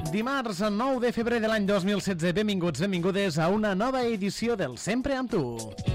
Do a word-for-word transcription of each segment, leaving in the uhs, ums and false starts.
Dimarts nou de febrer de l'any dos mil setze. Benvinguts, benvingudes a una nova edició del Sempre amb tu.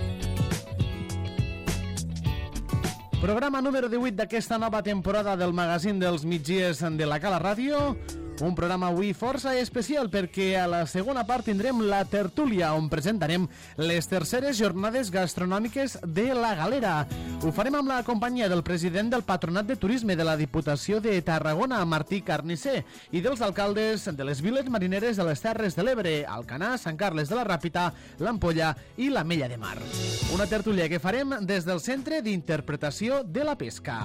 Programa número divuit d'aquesta nova temporada del magazín dels migdies de la Cala Ràdio. Un programa avui força especial perquè a la segona part tindrem la tertúlia on presentarem les terceres jornades gastronòmiques de la Galera. Ho farem amb la companyia del president del Patronat de Turisme de la Diputació de Tarragona, Martí Carnisser, i dels alcaldes de les viles marineres de les Terres de l'Ebre, Alcanar, Sant Carles de la Ràpita, l'Ampolla i l'Ametlla de Mar. Una tertúlia que farem des del Centre d'Interpretació de la Pesca.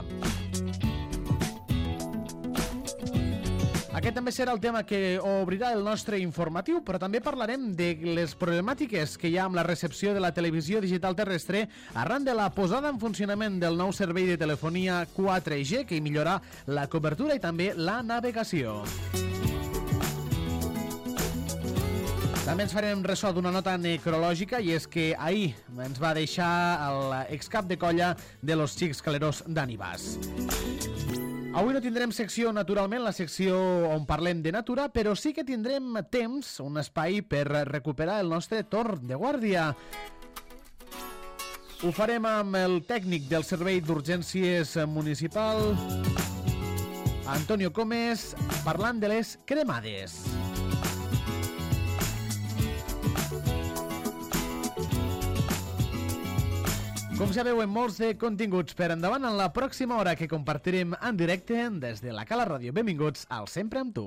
Aquest també serà el tema que obrirà el nostre informatiu, però també parlarem de les problemàtiques que hi ha amb la recepció de la televisió digital terrestre arran de la posada en funcionament del nou servei de telefonia quatre G que hi millorarà la cobertura i també la navegació. També ens farem ressò d'una nota necrològica i és que ahir ens va deixar l'excap de colla de los Xics Calerós Dani Bas. Avui no tindrem secció, naturalment, la secció on parlem de natura, però sí que tindrem temps, un espai per recuperar el nostre torn de guàrdia. Ho farem amb el tècnic del Servei d'Urgències Municipal, Antonio Comes, parlant de les cremades. Com ja veuen, molts de continguts per endavant en la pròxima hora que compartirem en directe des de la Cala Ràdio. Benvinguts al Sempre amb tu.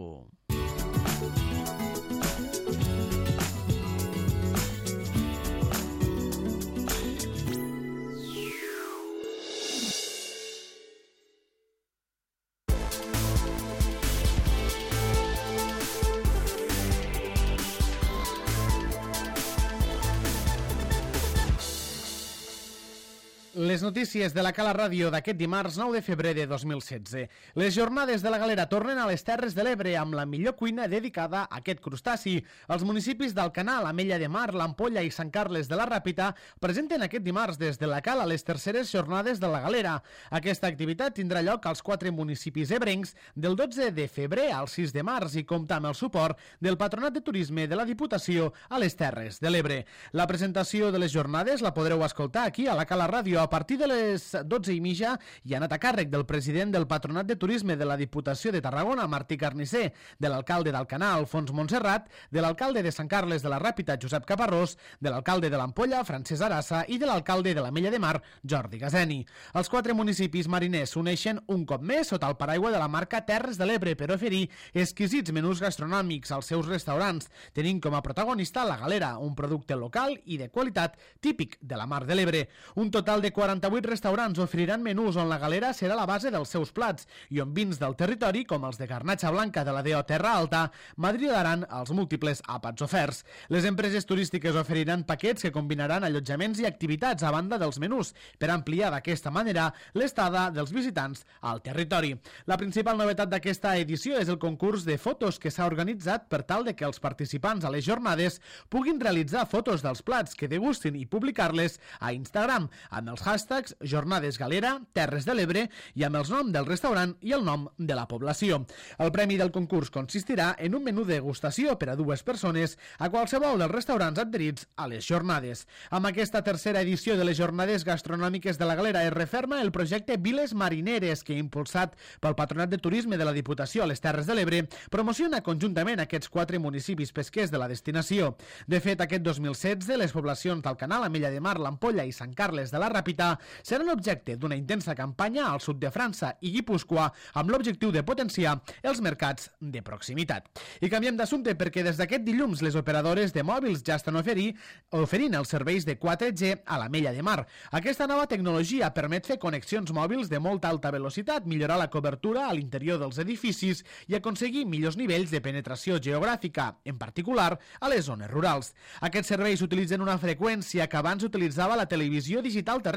Les notícies de la Cala Ràdio d'aquest dimarts nou de febrer de dos mil setze. Les jornades de la Galera tornen a les Terres de l'Ebre amb la millor cuina dedicada a aquest crustaci. Els municipis d'Alcanar, l'Ametlla de Mar, l'Ampolla i Sant Carles de la Ràpita presenten aquest dimarts des de la Cala les terceres jornades de la Galera. Aquesta activitat tindrà lloc als quatre municipis ebrencs del dotze de febrer al sis de març i compta amb el suport del Patronat de Turisme de la Diputació a les Terres de l'Ebre. La presentació de les jornades la podreu escoltar aquí a la Cala Ràdio a partir de les dotze i mitja i ha anat a càrrec del president del Patronat de Turisme de la Diputació de Tarragona, Martí Carnisser, de l'alcalde d'Alcanar, Alfons Montserrat, de l'alcalde de Sant Carles de la Ràpita, Josep Caparrós, de l'alcalde de l'Ampolla, Francesc Arassa, i de l'alcalde de l'Ametlla de Mar, Jordi Gazeni. Els quatre municipis mariners s'uneixen un cop més sota el paraigua de la marca Terres de l'Ebre per oferir exquisits menús gastronòmics als seus restaurants, tenint com a protagonista la Galera, un producte local i de qualitat típic de la Mar de l'Ebre. Un total de quaranta-vuit restaurants oferiran menús on la Galera serà la base dels seus plats i on vins del territori, com els de Garnatxa Blanca de la D O Terra Alta, madridaran els múltiples àpats oferts. Les empreses turístiques oferiran paquets que combinaran allotjaments i activitats a banda dels menús per ampliar d'aquesta manera l'estada dels visitants al territori. La principal novetat d'aquesta edició és el concurs de fotos que s'ha organitzat per tal de que els participants a les jornades puguin realitzar fotos dels plats que degustin i publicar-les a Instagram amb els hashtags Jornades Galera, Terres de l'Ebre i amb els noms del restaurant i el nom de la població. El premi del concurs consistirà en un menú de degustació per a dues persones a qualsevol dels restaurants adherits a les jornades. Amb aquesta tercera edició de les jornades gastronòmiques de la Galera es referma el projecte Viles Marineres que, impulsat pel Patronat de Turisme de la Diputació a les Terres de l'Ebre, promociona conjuntament aquests quatre municipis pesquers de la destinació. De fet, aquest dos mil setze, les poblacions d'Alcanar, l'Ametlla de Mar, l'Ampolla i Sant Carles de la Ràpita seran objecte d'una intensa campanya al sud de França i Guipúscoa amb l'objectiu de potenciar els mercats de proximitat. I canviem d'assumpte perquè des d'aquest dilluns les operadores de mòbils ja estan oferir, oferint els serveis de quatre G a l'Ametlla de Mar. Aquesta nova tecnologia permet fer connexions mòbils de molta alta velocitat, millorar la cobertura a l'interior dels edificis i aconseguir millors nivells de penetració geogràfica, en particular a les zones rurals. Aquests serveis utilitzen una freqüència que abans utilitzava la televisió digital terrestre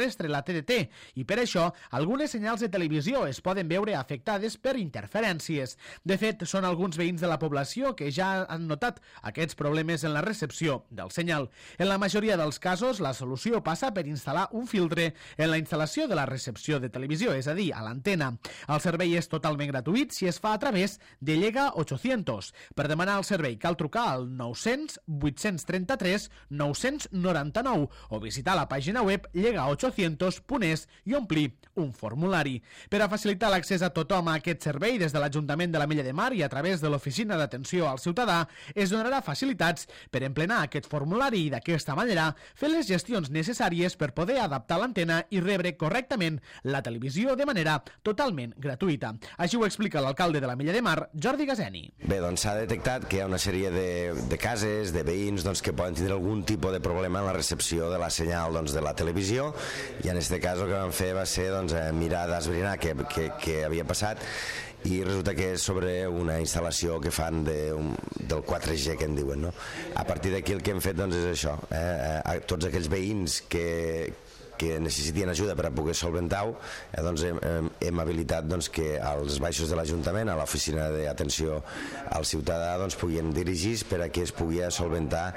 terrestre, la T D T, i per això algunes senyals de televisió es poden veure afectades per interferències. De fet, són alguns veïns de la població que ja han notat aquests problemes en la recepció del senyal. En la majoria dels casos, la solució passa per instal·lar un filtre en la instal·lació de la recepció de televisió, és a dir, a l'antena. El servei és totalment gratuït si es fa a través de Llega ocho-cents. Per demanar el servei cal trucar al nou-cents vuit-cents trenta-tres nou-cents noranta-nou o visitar la pàgina web llega ochocientos punt es i omplir un formulari. Per a facilitar l'accés a tothom a aquest servei des de l'Ajuntament de l'Ametlla de Mar i a través de l'Oficina d'Atenció al Ciutadà, es donarà facilitats per emplenar aquest formulari i d'aquesta manera fer les gestions necessàries per poder adaptar l'antena i rebre correctament la televisió de manera totalment gratuïta. Així ho explica l'alcalde de l'Ametlla de Mar, Jordi Gazeni. Bé, doncs s'ha detectat que hi ha una sèrie de, de cases, de veïns doncs, que poden tindre algun tipus de problema en la recepció de la senyal doncs, de la televisió, i en aquest cas el que vam fer va ser doncs, mirar d'esbrinar què, què, què havia passat, i resulta que és sobre una instal·lació que fan de, un, del quatre G, que en diuen, no? A partir d'aquí el que hem fet doncs, és això, eh? A tots aquells veïns que que necessitien ajuda per a poder solventar-ho, eh, doncs hem, hem habilitat doncs, que als baixos de l'Ajuntament, a l'oficina d'atenció al ciutadà, doncs, puguin dirigir per a que es pugui solventar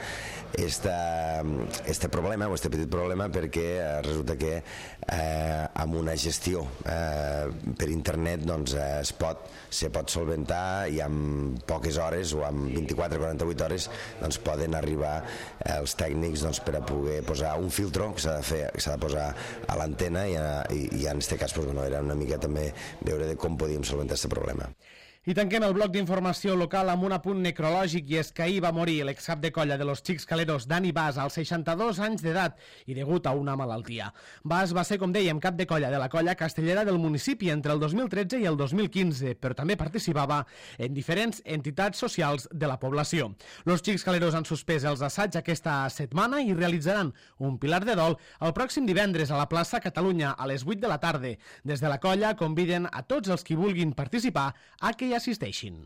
este problema o este petit problema, perquè eh, resulta que eh, amb una gestió eh, per internet doncs, eh, es pot, se pot solventar i en poques hores o en vint-i-quatre a quaranta-vuit hores doncs, poden arribar eh, els tècnics doncs, per a poder posar un filtro que s'ha de fer, que s'ha de posar a l'antena i, i, i en aquest cas pues, bueno, era una mica també veure de com podíem solventar aquest problema. I tanquem el bloc d'informació local amb un apunt necrològic, i és que ahir va morir l'excap de colla de los Xics Caleros, Dani Bas, als seixanta-dos anys d'edat i degut a una malaltia. Bas va ser, com dèiem, cap de colla de la colla castellera del municipi entre el dos mil tretze i el dos mil quinze, però també participava en diferents entitats socials de la població. Los Xics Caleros han suspès els assaigs aquesta setmana i realitzaran un pilar de dol el pròxim divendres a la plaça Catalunya a les vuit de la tarda. Des de la colla conviden a tots els qui vulguin participar a que hi assisteixin.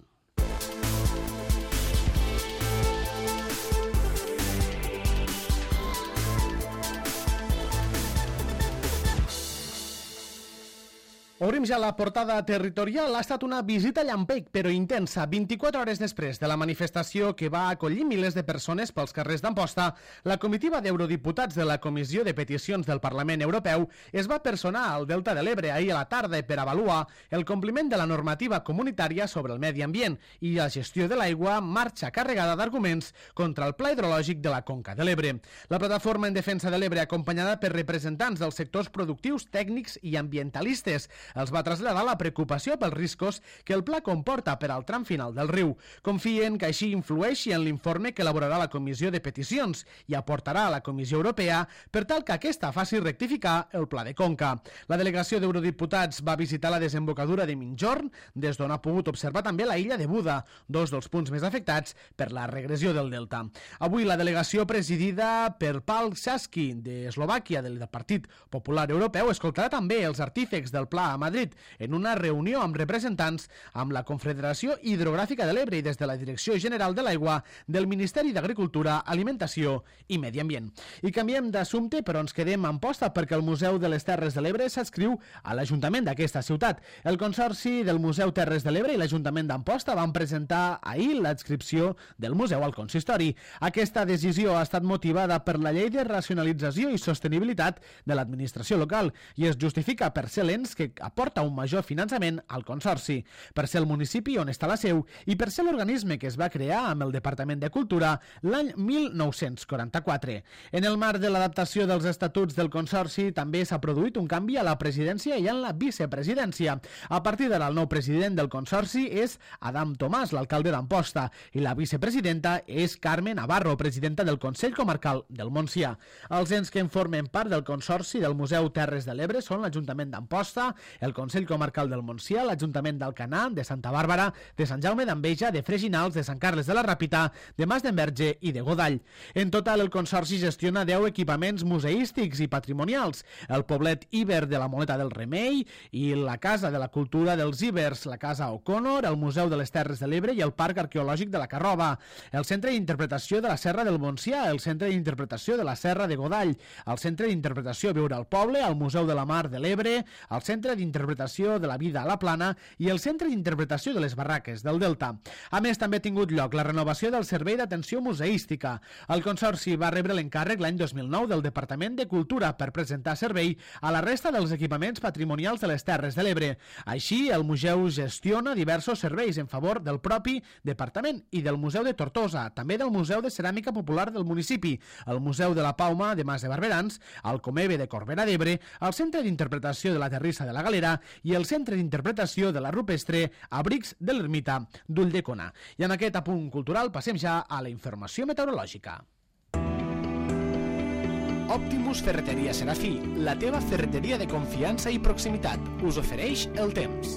Obrim ja la portada territorial. Ha estat una visita llampec, però intensa. vint-i-quatre hores després de la manifestació que va acollir milers de persones pels carrers d'Amposta, la comitiva d'eurodiputats de la Comissió de Peticions del Parlament Europeu es va personar al Delta de l'Ebre ahir a la tarda per avaluar el compliment de la normativa comunitària sobre el medi ambient i la gestió de l'aigua, marxa carregada d'arguments contra el pla hidrològic de la Conca de l'Ebre. La plataforma en defensa de l'Ebre, acompanyada per representants dels sectors productius, tècnics i ambientalistes, els va traslladar la preocupació pels riscos que el pla comporta per al tram final del riu. Confien que així influeixi en l'informe que elaborarà la Comissió de Peticions i aportarà a la Comissió Europea per tal que aquesta faci rectificar el pla de Conca. La delegació d'eurodiputats va visitar la desembocadura de Migjorn, des d'on ha pogut observar també la illa de Buda, dos dels punts més afectats per la regressió del delta. Avui la delegació presidida per Pal Saski d'Eslovàquia del Partit Popular Europeu escoltarà també els artífecs del pla a Madrid en una reunió amb representants amb la Confederació Hidrogràfica de l'Ebre i des de la Direcció General de l'Aigua del Ministeri d'Agricultura, Alimentació i Medi Ambient. I canviem d'assumpte, però ens quedem a Amposta perquè el Museu de les Terres de l'Ebre s'adscriu a l'Ajuntament d'aquesta ciutat. El Consorci del Museu Terres de l'Ebre i l'Ajuntament d'Amposta van presentar ahir l'adscripció del museu al consistori. Aquesta decisió ha estat motivada per la Llei de Racionalització i Sostenibilitat de l'Administració Local i es justifica per ser l'ens que aporta un major finançament al Consorci, per ser el municipi on està la seu i per ser l'organisme que es va crear amb el Departament de Cultura l'any mil nou-cents quaranta-quatre. En el marc de l'adaptació dels estatuts del Consorci també s'ha produït un canvi a la presidència i en la vicepresidència. A partir d'ara el nou president del Consorci és Adam Tomàs, l'alcalde d'Amposta, i la vicepresidenta és Carme Navarro, presidenta del Consell Comarcal del Montsià. Els ens que en formen part del Consorci del Museu Terres de l'Ebre són l'Ajuntament d'Amposta, el Consell Comarcal del Montsià, l'Ajuntament d'Alcanar, de Santa Bàrbara, de Sant Jaume d'Enveja, de Freginals, de Sant Carles de la Ràpita, de Mas d'Enverge i de Godall. En total, el Consorci gestiona deu equipaments museístics i patrimonials, el Poblet Iber de la Moneta del Remei i la Casa de la Cultura dels Ibers, la Casa O'Connor, el Museu de les Terres de l'Ebre i el Parc Arqueològic de la Carroba, el Centre d'Interpretació de la Serra del Montsià, el Centre d'Interpretació de la Serra de Godall, el Centre d'Interpretació Viure al Poble, el Museu de la Mar de l'Ebre, el Centre d'Interpretació de la Vida a la Plana i el Centre d'Interpretació de les Barraques del Delta. A més, també ha tingut lloc la renovació del Servei d'Atenció Museística. El Consorci va rebre l'encàrrec l'any dos mil nou del Departament de Cultura per presentar servei a la resta dels equipaments patrimonials de les Terres de l'Ebre. Així, el museu gestiona diversos serveis en favor del propi departament i del Museu de Tortosa, també del Museu de Ceràmica Popular del municipi, el Museu de la Pauma de Mas de Barberans, el Comebe de Corbera d'Ebre, el Centre d'Interpretació de la Terrissa de la Galera i el Centre d'Interpretació de la Rupestre Abrics de l'Ermita d'Ulldecona. I amb aquest apunt cultural passem ja a la informació meteorològica. Optimus Ferreteria Serafí, la teva ferreteria de confiança i proximitat, us ofereix el temps.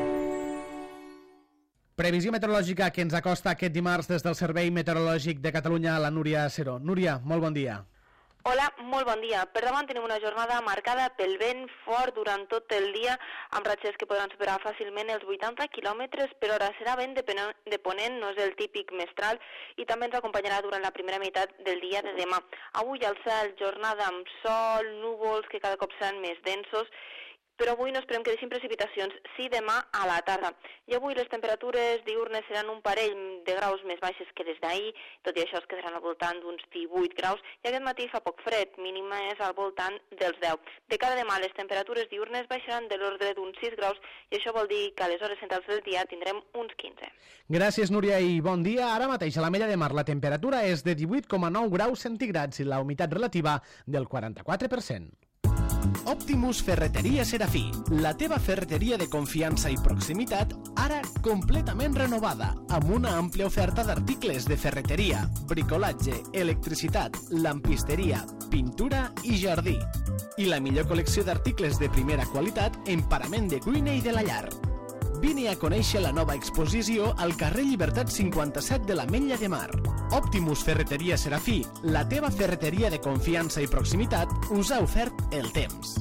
Previsió meteorològica que ens acosta aquest dimarts des del Servei Meteorològic de Catalunya, la Núria Seró. Núria, molt bon dia. Hola, molt bon dia. Per davant tenim una jornada marcada pel vent fort durant tot el dia, amb ratxes que podran superar fàcilment els vuitanta quilòmetres per hora. Serà vent de ponent, no és el típic mestral, i també ens acompanyarà durant la primera meitat del dia de demà. Avui al cel, jornada amb sol, núvols que cada cop seran més densos, però avui no esperem que deixin precipitacions, sí demà a la tarda. I avui les temperatures diürnes seran un parell de graus més baixes que des d'ahir, tot i això es quedaran al voltant d'uns divuit graus, i aquest matí fa poc fred, mínima és al voltant dels deu. De cara a demà, les temperatures diürnes baixaran de l'ordre d'uns sis graus, i això vol dir que a les hores centrals del dia tindrem uns quinze. Gràcies, Núria, i bon dia. Ara mateix a l'Ametlla de Mar la temperatura és de divuit coma nou graus centígrads i la humitat relativa del quaranta-quatre per cent. Optimus Ferreteria Serafí, la teva ferreteria de confiança i proximitat, ara completament renovada, amb una àmplia oferta d'articles de ferreteria, bricolatge, electricitat, lampisteria, pintura i jardí. I la millor col·lecció d'articles de primera qualitat en parament de cuina i de la llar. Vine a conèixer la nova exposició al carrer Llibertat cinquanta-set de l'Ametlla de Mar. Optimus Ferreteria Serafí, la teva ferreteria de confiança i proximitat, us ha ofert el temps.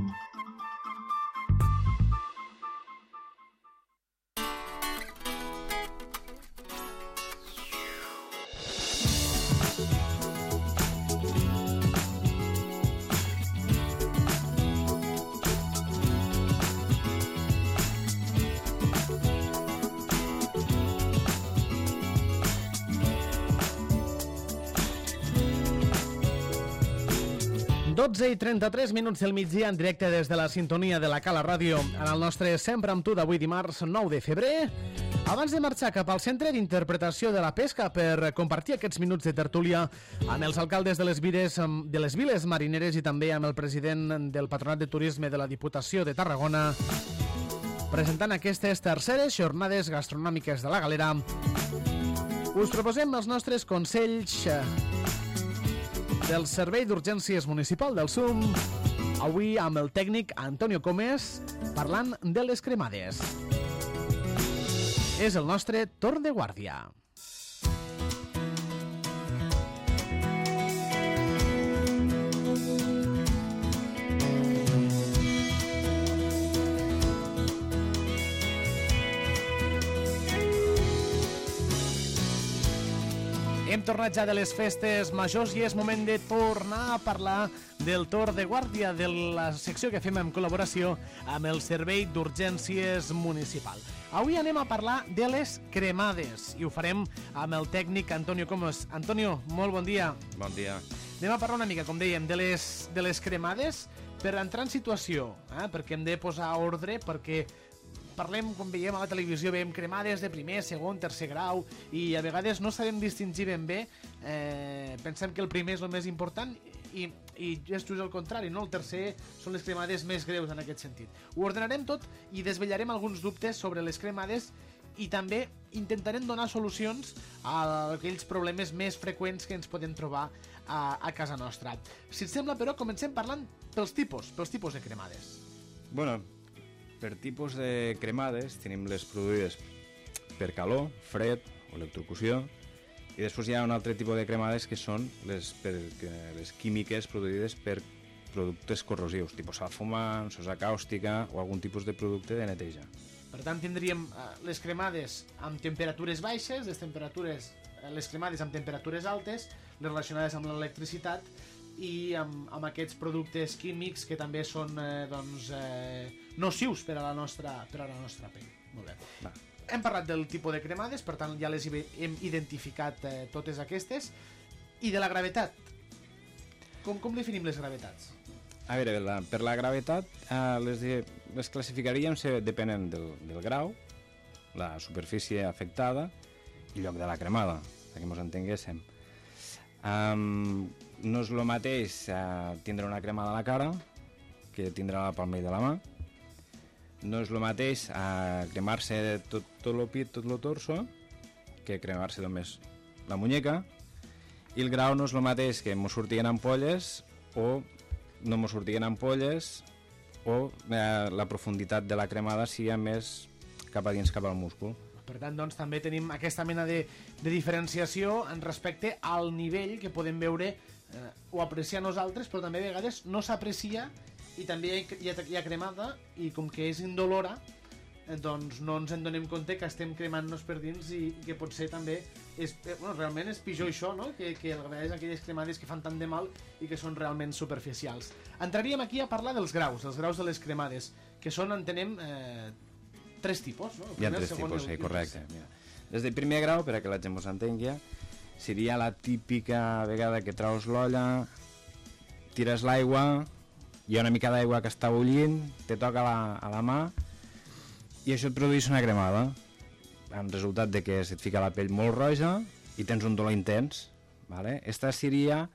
dotze i trenta-tres minuts del migdia en directe des de la sintonia de la Cala Ràdio en el nostre Sempre amb tu d'avui dimarts nou de febrer. Abans de marxar cap al Centre d'Interpretació de la Pesca per compartir aquests minuts de tertúlia amb els alcaldes de les viles, de les viles marineres i també amb el president del Patronat de Turisme de la Diputació de Tarragona, presentant aquestes terceres jornades gastronòmiques de la Galera, us proposem els nostres consells del Servei d'Urgències Municipal del S U M, avui amb el tècnic Antonio Comes, parlant de les cremades. És el nostre torn de guàrdia. Hem tornat ja de les festes majors i és moment de tornar a parlar del torn de guàrdia de la secció que fem en col·laboració amb el Servei d'Urgències Municipal. Avui anem a parlar de les cremades i ho farem amb el tècnic Antonio Comes. Antonio, molt bon dia. Bon dia. Anem a parlar una mica, com dèiem, de les, de les cremades per entrar en situació, eh? perquè hem de posar ordre, perquè parlem, com veiem a la televisió, veiem cremades de primer, segon, tercer grau, i a vegades no sabem distingir ben bé, eh, pensem que el primer és el més important i, i just és el contrari, no? El tercer són les cremades més greus en aquest sentit. Ho ordenarem tot i desvetllarem alguns dubtes sobre les cremades i també intentarem donar solucions a aquells problemes més freqüents que ens podem trobar a, a casa nostra. Si et sembla, però, comencem parlant pels tipus, pels tipus de cremades. Bueno, per tipus de cremades tenim les produïdes per calor, fred o electrocució, i després hi ha un altre tipus de cremades que són les, per, que, les químiques produïdes per productes corrosius, tipus sal fumant, sosa càustica o algun tipus de producte de neteja. Per tant, tindríem eh, les cremades amb temperatures baixes, les temperatures, eh, les cremades amb temperatures altes, les relacionades amb l'electricitat i amb, amb aquests productes químics que també són eh, doncs, eh, nocius per a la nostra, per a la nostra pell. Molt bé. Va. Hem parlat del tipus de cremades, per tant ja les hem identificat eh, totes aquestes. I de la gravetat. Com, com definim les gravetats? A veure, la, per la gravetat eh, les, de, les classificaríem se, depenent del, del grau, la superfície afectada i el lloc de la cremada, perquè ens entenguéssim. Um, no és el mateix uh, tindre una cremada a la cara que tindre a la palmell de la mà. No és el mateix uh, cremar-se tot, tot el pit, tot el torso, que cremar-se només la muñeca. I el grau no és el mateix que mos sortien ampolles o no mos sortien ampolles o eh, la profunditat de la cremada sigui més cap a dins, cap al múscul. Per tant, doncs, també tenim aquesta mena de, de diferenciació en respecte al nivell que podem veure eh, o apreciar nosaltres, però també a vegades no s'aprecia i també hi ha, hi, ha, hi ha cremada i com que és indolora, eh, doncs no ens en donem compte que estem cremant-nos per dins i, i que potser també és, eh, bueno, realment és pitjor això, no? que, que a vegades aquelles cremades que fan tant de mal i que són realment superficials. Entraríem aquí a parlar dels graus, els graus de les cremades, que són, entenem, eh, tres tipus, no? Hi ha tres tipus, sí, correcte. Mira. Des del primer grau, per a que la gent us entengui, seria la típica vegada que traus l'olla, tires l'aigua, hi ha una mica d'aigua que està bullint, te toca la, a la mà i això et produeix una cremada, amb resultat de que se't fica la pell molt roja i tens un dolor intens. Vale? Esta seria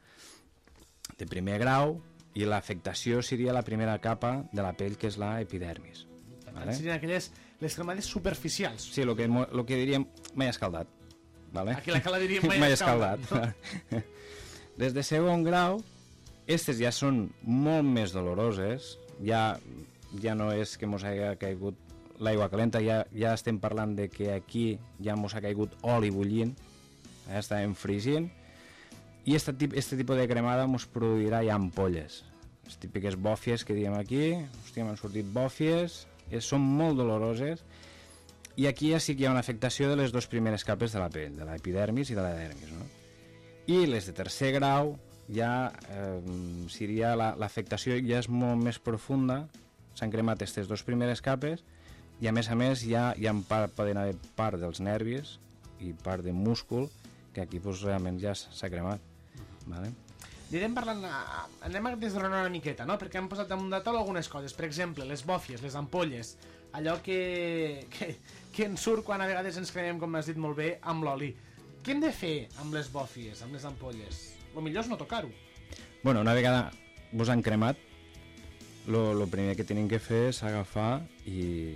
de primer grau i l'afectació seria la primera capa de la pell, que és la epidermis. Vale? Serien aquelles les cremades superficials. Sí, el que, lo que diríem mai escaldat. Vale? Aquí la que la diríem mai, mai escaldat. escaldat. No? Des de segon grau, aquestes ja són molt més doloroses, ja, ja no és que mos hagi caigut l'aigua calenta, ja, ja estem parlant de que aquí ja mos ha caigut oli bullint, ja estàvem fregint, i este, tip, este tipus de cremada mos produirà ja ampolles, les típiques bòfies que diem aquí, hòstia, m'han sortit bòfies, són molt doloroses, i aquí ja sí que hi ha una afectació de les dues primeres capes de la pell, de l'epidermis i de la dermis, no? I les de tercer grau ja eh, seria l'afectació la, ja és molt més profunda, s'han cremat aquestes dues primeres capes i a més a més ja, ja en part, poden haver part dels nervis i part de múscul que aquí pues, realment ja s'ha cremat. Vale? Anirem parlant, anem a desgranar una miqueta, no? Perquè hem posat damunt de taula algunes coses. Per exemple, les bòfies, les ampolles, allò que, que, que ens surt quan a vegades ens cremem, com has dit molt bé, amb l'oli. Què hem de fer amb les bòfies, amb les ampolles? El millor és no tocar-ho. Bueno, una vegada vos han cremat, el primer que tenim que fer és agafar i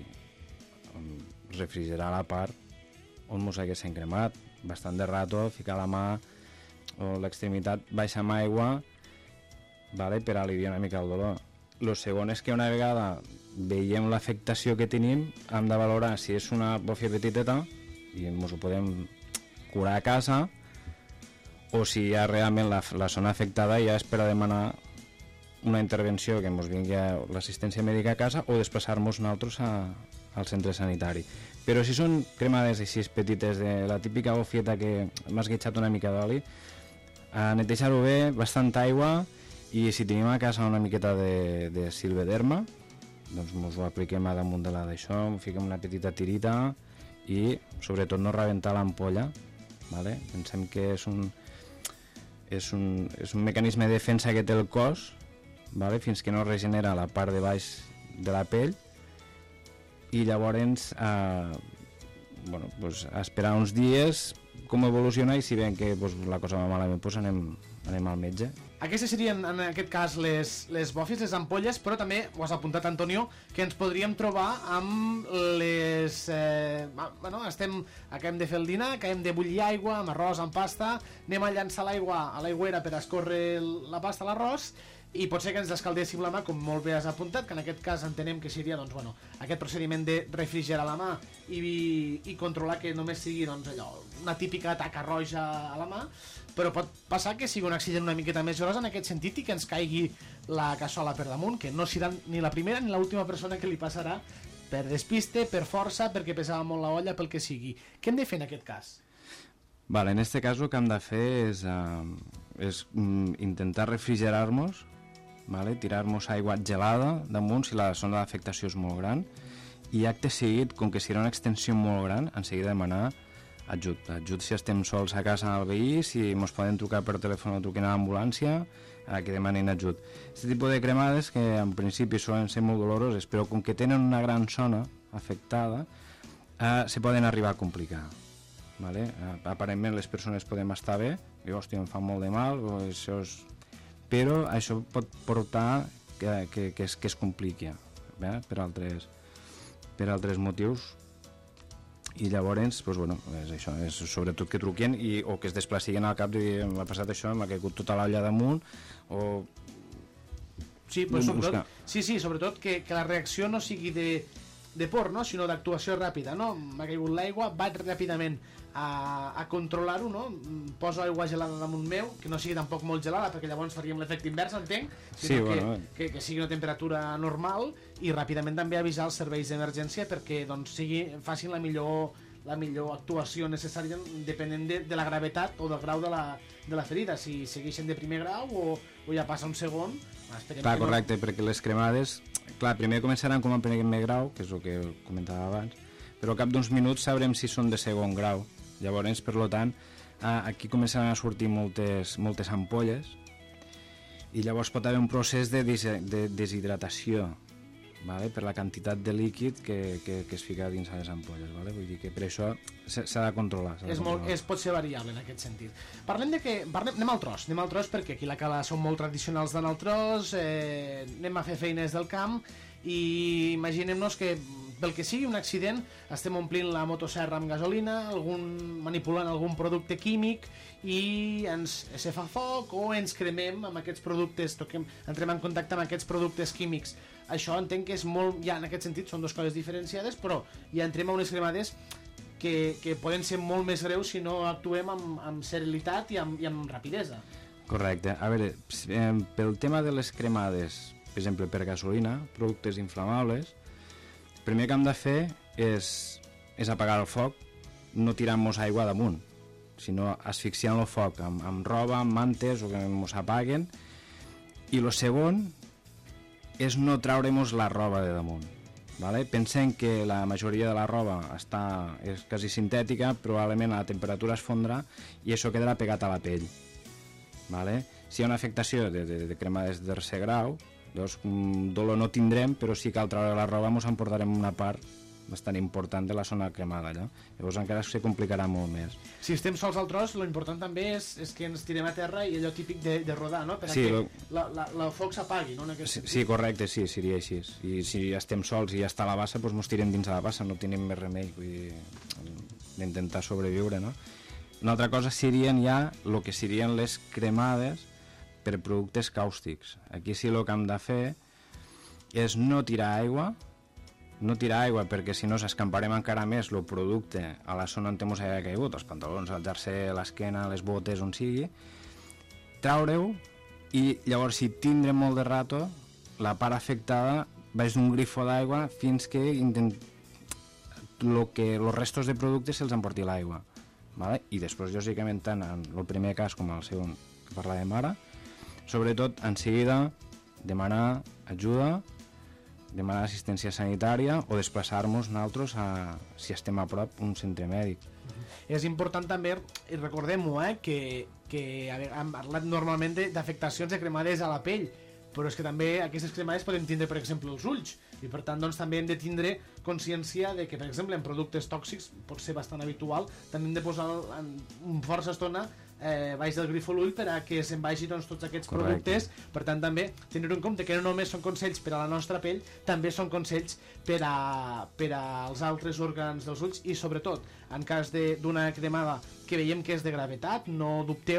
refrigerar la part on mos haguessin cremat, bastant de rato, ficar la mà o l'extremitat baixa amb aigua, vale, per aliviar una mica el dolor. El segon és que una vegada veiem l'afectació que tenim, hem de valorar si és una bòfia petiteta i ens ho podem curar a casa, o si hi ha realment la, la zona afectada ja és per a demanar una intervenció que ens vingui l'assistència mèdica a casa o desplaçar-nos nosaltres a, al centre sanitari. Però si són cremades així petites, de la típica bofieta que m'ha esguitxat una mica d'oli, a netejar-ho bé, bastanta aigua, i si tenim a casa una miqueta de, de silvederma, doncs ens ho apliquem a damunt de la d'això, fiquem una petita tirita i sobretot no rebentar l'ampolla. Vale? Pensem que és un, és, un, és un mecanisme de defensa que té el cos, vale? Fins que no regenera la part de baix de la pell, i llavors eh, bueno, pues, esperar uns dies com evoluciona, i si veiem que pues, la cosa va malament, pues, anem, anem al metge. Aquestes serien, en aquest cas, les, les bòfies, les ampolles, però també, ho has apuntat, Antonio, que ens podríem trobar amb les... Eh, bueno, estem, acabem de fer el dinar, acabem de bullir aigua, amb arròs, amb pasta, anem a llançar l'aigua a l'aigüera per escórrer la pasta a l'arròs, i pot ser que ens descaldéssim la mà, com molt bé has apuntat, que en aquest cas entenem que seria doncs, bueno, aquest procediment de refrigerar la mà i, i controlar que només sigui doncs, allò, una típica taca roja a la mà, però pot passar que sigui un accident una miqueta més gros en aquest sentit i que ens caigui la cassola per damunt, que no serà ni la primera ni l'última persona que li passarà per despiste, per força, perquè pesava molt la olla, pel que sigui. Què hem de fer en aquest cas? Vale, en este cas el que hem de fer és, uh, és um, intentar refrigerar-nos, vale? Tirar-nos aigua gelada damunt si la zona d'afectació és molt gran, i acte seguit, com que serà una extensió molt gran, en seguida demanar ajut. Ajut si estem sols a casa al veí, si ens poden trucar per telèfon o truquen a l'ambulància, a que demanin ajut. Aquest tipus de cremades, que en principi solen ser molt doloroses, però com que tenen una gran zona afectada, eh, se poden arribar a complicar. Vale? Eh, aparentment les persones podem estar bé, i hòstia, em fa molt de mal, o això és... però això pot portar que, que, que, es, que es compliqui bé? Per, altres, per altres motius, i llavors, doncs, bueno, és això, és sobretot que truquen i, o que es desplaciguen al cap i m'ha passat això, m'ha caigut tota l'olla damunt, o... Sí, però sobretot, sí, sí, sobretot que, que la reacció no sigui de, de por, no? Sinó d'actuació ràpida, no? M'ha caigut l'aigua, vaig ràpidament a, a controlar-ho, no? Poso aigua gelada damunt meu, que no sigui tampoc molt gelada, perquè llavors faríem l'efecte invers, entenc, sinó sí, bueno, que, que, que sigui una temperatura normal, i ràpidament també avisar els serveis d'emergència perquè doncs, sigui, facin la millor, la millor actuació necessària depenent de, de la gravetat o del grau de la, de la ferida, si segueixen de primer grau o, o ja passa un segon. Clar, correcte, no... perquè les cremades, clar, primer començaran com a primer grau, que és el que comentava abans, però al cap d'uns minuts sabrem si són de segon grau. Llavors, per tant, aquí començaran a sortir moltes, moltes ampolles i llavors pot haver un procés de, des, de deshidratació, vale? Per la quantitat de líquid que, que, que es fica dins a les ampolles, vale? Vull dir que per això s'ha de controlar. És molt, és, pot ser variable en aquest sentit. Parlem de que... Parlem, anem al tros, anem al tros perquè aquí la Cala som molt tradicionals d'anar al tros, eh, anem a fer feines del camp i imaginem-nos que pel que sigui un accident estem omplint la motosserra amb gasolina, algun, manipulant algun producte químic i ens se fa foc o ens cremem amb aquests productes, toquem, entrem en contacte amb aquests productes químics. Això entenc que és molt, ja en aquest sentit són dues coses diferenciades, però ja entrem a unes cremades que, que poden ser molt més greus si no actuem amb, amb serilitat i amb, i amb rapidesa. Correcte. A veure, pel tema de les cremades, per exemple, per gasolina, productes inflamables, el primer que hem de fer és, és apagar el foc, no tirant-nos aigua damunt, sinó asfixiant el foc amb, amb roba, amb mantes o que ens apaguen. I el segon és no traure-nos la roba de damunt. Vale? Pensem que la majoria de la roba està, és quasi sintètica, probablement a la temperatura es fondrà i això quedarà pegat a la pell. Vale? Si hi ha una afectació de, de, de cremades de tercer grau, doncs dolor no tindrem, però sí cal treure la roba, ens emportarem una part bastant important de la zona cremada allà. Llavors encara se complicarà molt més. Si estem sols al tros, l'important també és, és que ens tirem a terra i allò típic de, de rodar, no? Per sí, que lo... la, la, la foc s'apagui, no? Sí, sí, correcte, sí, seria així. I si estem sols i ja està a la bassa, doncs ens tirem dins de la bassa, no tenim més remei, vull dir, d'intentar sobreviure, no? Una altra cosa serien ja el que serien les cremades per productes càustics. Aquí sí el que hem de fer és no tirar aigua, no tirar aigua perquè si no s'escamparem encara més el producte a la zona on ens hagi caigut, els pantalons, el jersei, l'esquena, les botes, on sigui, traure-ho i llavors si tindrem molt de rato, la part afectada baix d'un grifo d'aigua fins que intent... lo que els restos de productes se'ls emporti l'aigua. Vale? I després, lògicament, tant en el primer cas com el segon que parlàvem ara, sobretot, en seguida, demanar ajuda, demanar assistència sanitària o desplaçar-nos nosaltres a, si estem a prop, un centre mèdic. És important també, i recordem-ho, eh, que, que hem parlat normalment d'afectacions de cremades a la pell, però és que també aquestes cremades poden tindre, per exemple, els ulls, i per tant doncs, també hem de tindre consciència de que, per exemple, en productes tòxics pot ser bastant habitual, també hem de posar en, en força estona eh, baix del grifo l'ull per a que se'n vagi doncs, tots aquests Correcte. Productes. Per tant, també tenir en compte que no només són consells per a la nostra pell, també són consells per, a, per als altres òrgans dels ulls i, sobretot, en cas d'una cremada que veiem que és de gravetat, no dubteu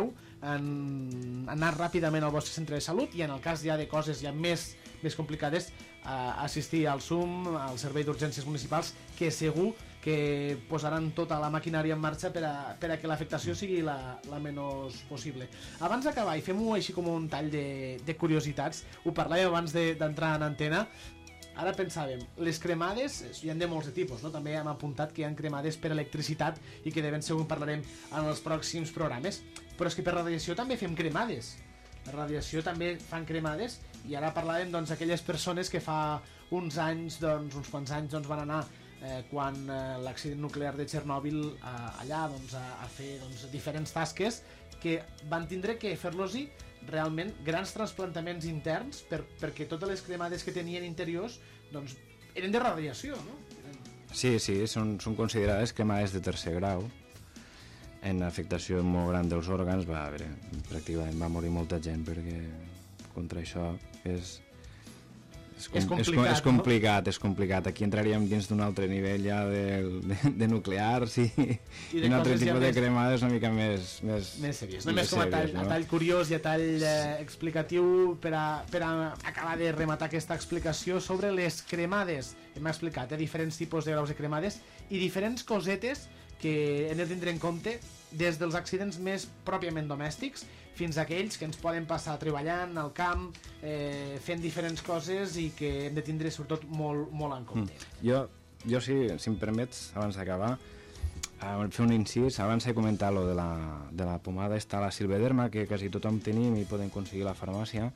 en anar ràpidament al vostre centre de salut i en el cas ja de coses ja més, més complicades eh, assistir al S U M, al Servei d'Urgències Municipals, que segur que posaran tota la maquinària en marxa per a, per a que l'afectació sigui la, la menys possible. Abans d'acabar, i fem-ho així com un tall de, de curiositats, ho parlàvem abans d'entrar de, en antena. Ara pensàvem, les cremades hi ha de molts de tipus, no? També hem apuntat que hi ha cremades per electricitat i que de ben segur en parlarem en els pròxims programes, però és que per radiació també fem cremades. Per radiació també fan cremades i ara parlàvem doncs d'aquelles persones que fa uns anys, doncs, uns quants anys doncs, van anar eh, quan eh, l'accident nuclear de Txernòbil eh, allà doncs, a, a fer doncs, diferents tasques que van tindre que fer-los-hi realment grans trasplantaments interns per, perquè totes les cremades que tenien interiors doncs, eren de radiació, no? Sí, sí, són, són considerades cremades de tercer grau en afectació molt gran dels òrgans. Va, a veure, pràcticament va morir molta gent perquè contra això és és, com, és complicat, és, és complicat, no? És complicat. Aquí entraríem dins d'un altre nivell ja de, de, de nuclears i, I un altre tipus de cremades una mica més més, més seriós. Només com a tall, no? a tall curiós i a tall eh, explicatiu per a, per a acabar de rematar aquesta explicació sobre les cremades. Hem explicat eh, diferents tipus de graus de cremades i diferents cosetes que hem de tindre en compte des dels accidents més pròpiament domèstics fins a aquells que ens poden passar treballant al camp, eh, fent diferents coses i que hem de tindre sobretot molt, molt en compte. Mm. Jo, jo si, si em permets, abans d'acabar, eh, fer un incís, abans he comentat lo de la, de la pomada esta, la Silvederma, que quasi tothom tenim i podem aconseguir a la farmàcia,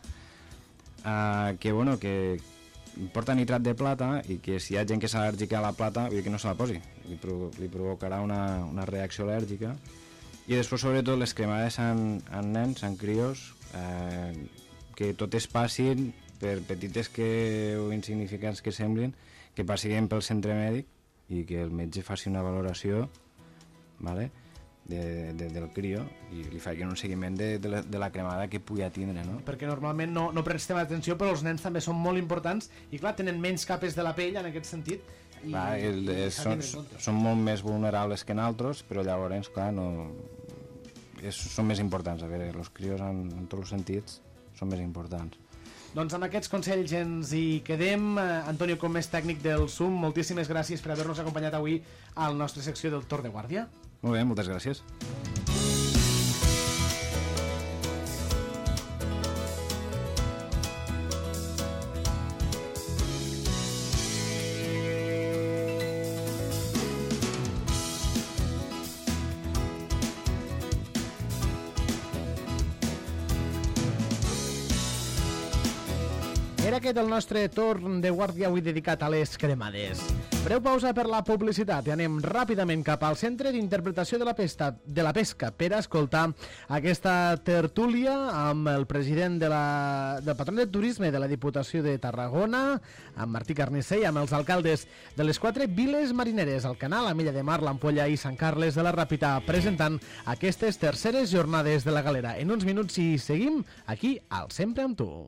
eh, que bueno, que porta nitrat de plata i que si hi ha gent que és al·lèrgica a la plata, vull dir que no se la posi, li, provo li provocarà una, una reacció al·lèrgica. I després, sobretot, les cremades en, en nens, en crios, eh, que totes passin, per petites que, o insignificants que semblin, que passin pel centre mèdic i que el metge faci una valoració, vale, de, de, del crio i li faci un seguiment de, de, la, de la cremada que pugui tindre, no? Perquè normalment no, no prestem atenció, però els nens també són molt importants i, clar, tenen menys capes de la pell en aquest sentit. I, Va, el, i és, són, són molt més vulnerables que nosaltres, però llavors, clar, no, és, són més importants. A veure, els crios en, en tots els sentits són més importants. Doncs amb aquests consells ens hi quedem. Antonio Comés, tècnic del S U M, moltíssimes gràcies per haver-nos acompanyat avui a la nostra secció del Torn de Guàrdia. Molt bé, moltes gràcies. Era aquest el nostre torn de guàrdia avui dedicat a les cremades. Breu pausa per la publicitat i anem ràpidament cap al Centre d'Interpretació de la Pesca, de la Pesca per a escoltar aquesta tertúlia amb el president de la, del Patronat de Turisme de la Diputació de Tarragona, amb Martí Carnisser, i amb els alcaldes de les quatre viles marineres, el Canal, Amilla de Mar, l'Ampolla i Sant Carles de la Ràpita, presentant aquestes terceres jornades de la Galera. En uns minuts i seguim aquí al Sempre amb tu.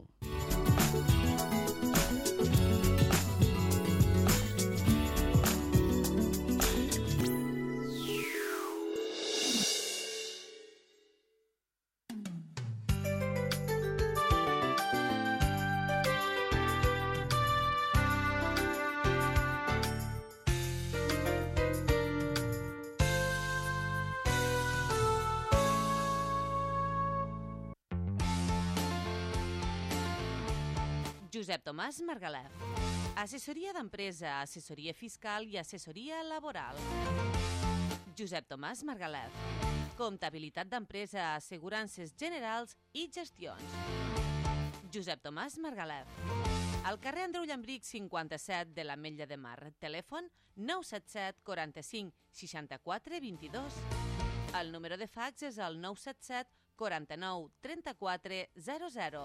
Josep Tomàs Margalef. Assessoria d'empresa, assessoria fiscal i assessoria laboral. Josep Tomàs Margalef. Comptabilitat d'empresa, assegurances generals i gestions. Josep Tomàs Margalef. Al carrer Andreu Llambric cinquanta-set de l'Ametlla de Mar. Telèfon nou set set quaranta-cinc seixanta-quatre vint-i-dos. El número de fax és el nou set set quaranta-nou trenta-quatre zero zero.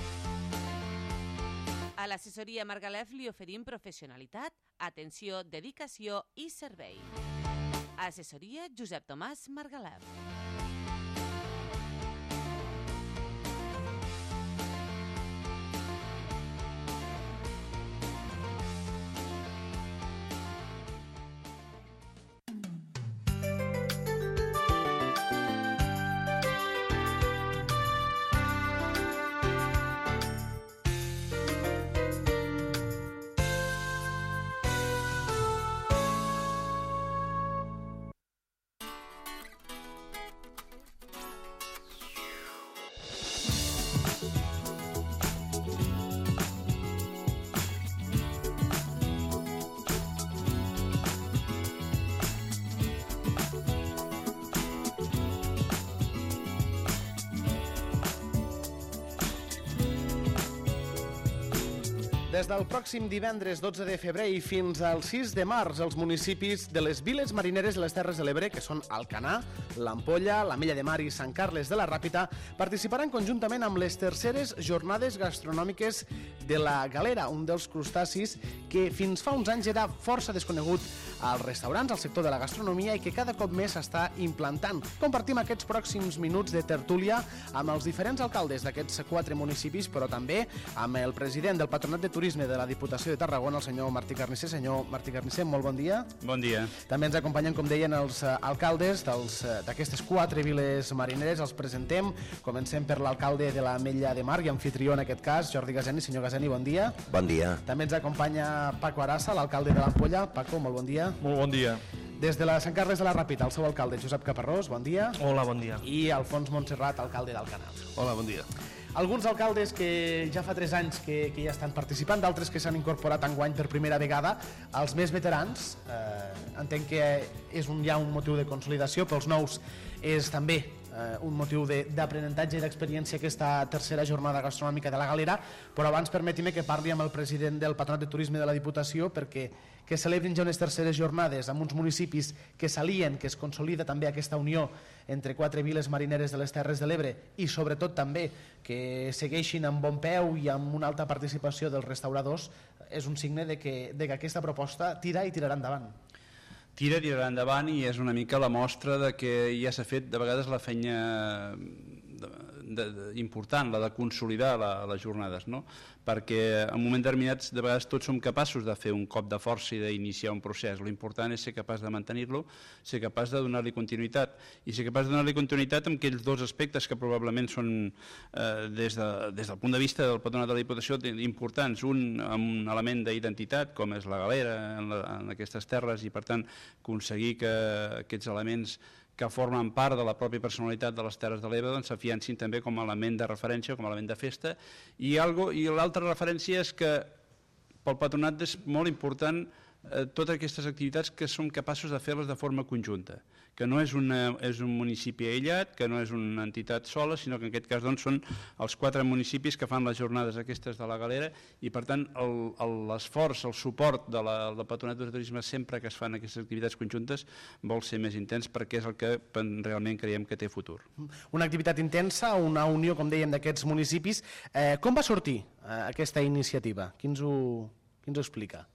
A l'assessoria Margalef li oferim professionalitat, atenció, dedicació i servei. Assessoria Josep Tomàs Margalef. Des del pròxim divendres dotze de febrer i fins al sis de març, els municipis de les viles marineres de les Terres de l'Ebre, que són Alcanar, l'Ampolla, l'Ametlla de Mar i Sant Carles de la Ràpita, participaran conjuntament amb les terceres jornades gastronòmiques de la Galera, un dels crustacis que fins fa uns anys era força desconegut als restaurants, al sector de la gastronomia, i que cada cop més s'està implantant. Compartim aquests pròxims minuts de tertúlia amb els diferents alcaldes d'aquests quatre municipis, però també amb el president del Patronat de Turisme de la Diputació de Tarragona, el senyor Martí Carnisser. Senyor Martí Carnisser, molt bon dia. Bon dia. També ens acompanyen, com deien, els uh, alcaldes d'aquestes quatre viles marineres. Els presentem. Comencem per l'alcalde de l'Ametlla de Mar i anfitrió en aquest cas, Jordi Gaseni. Senyor Gaseni, bon dia. Bon dia. També ens acompanya Paco Arassa, l'alcalde de l'Ampolla. Paco, molt bon dia. Molt bon dia. Des de la Sant Carles de la Ràpita, el seu alcalde, Josep Caparrós, bon dia. Hola, bon dia. I Alfons Montserrat, alcalde d'Alcanar. Hola, bon dia. Alguns alcaldes que ja fa tres anys que, que ja estan participant, d'altres que s'han incorporat enguany per primera vegada. Els més veterans, eh, entenc que és un, ja un motiu de consolidació, però els nous és també eh, un motiu d'aprenentatge i d'experiència aquesta tercera jornada gastronòmica de la Galera. Però abans permeti-me que parli amb el president del Patronat de Turisme de la Diputació perquè que celebrin ja unes terceres jornades amb uns municipis que s'alien, que es consolida també aquesta unió entre quatre viles marineres de les Terres de l'Ebre i sobretot també que segueixin amb bon peu i amb una alta participació dels restauradors, és un signe de que, de que aquesta proposta tira i tirarà endavant. Tira i tirarà endavant i és una mica la mostra de que ja s'ha fet de vegades la feina de, de, de, important, la de consolidar la, les jornades, no? Perquè en moments determinats de vegades tots som capaços de fer un cop de força i d'iniciar un procés. L'important és ser capaç de mantenir-lo, ser capaç de donar-li continuïtat i ser capaç de donar-li continuïtat amb aquells dos aspectes que probablement són eh, des, de, des del punt de vista del Patronat de la Diputació importants. Un amb un element d'identitat com és la galera en, la, en aquestes terres i per tant aconseguir que aquests elements que formen part de la pròpia personalitat de les Terres de l'Ebre doncs, s'afiancin també com a element de referència, com a element de festa. I, algo, i l'altra referència és que pel patronat és molt important eh, totes aquestes activitats que som capaços de fer-les de forma conjunta, que no és, una, és un municipi aïllat, que no és una entitat sola, sinó que en aquest cas doncs, són els quatre municipis que fan les jornades aquestes de la Galera i per tant l'esforç, el, el suport de la, del Patronat de Turisme sempre que es fan aquestes activitats conjuntes vol ser més intens perquè és el que realment creiem que té futur. Una activitat intensa, una unió, com dèiem, d'aquests municipis. Eh, com va sortir eh, aquesta iniciativa? Qui ens ho, qui ens ho explica?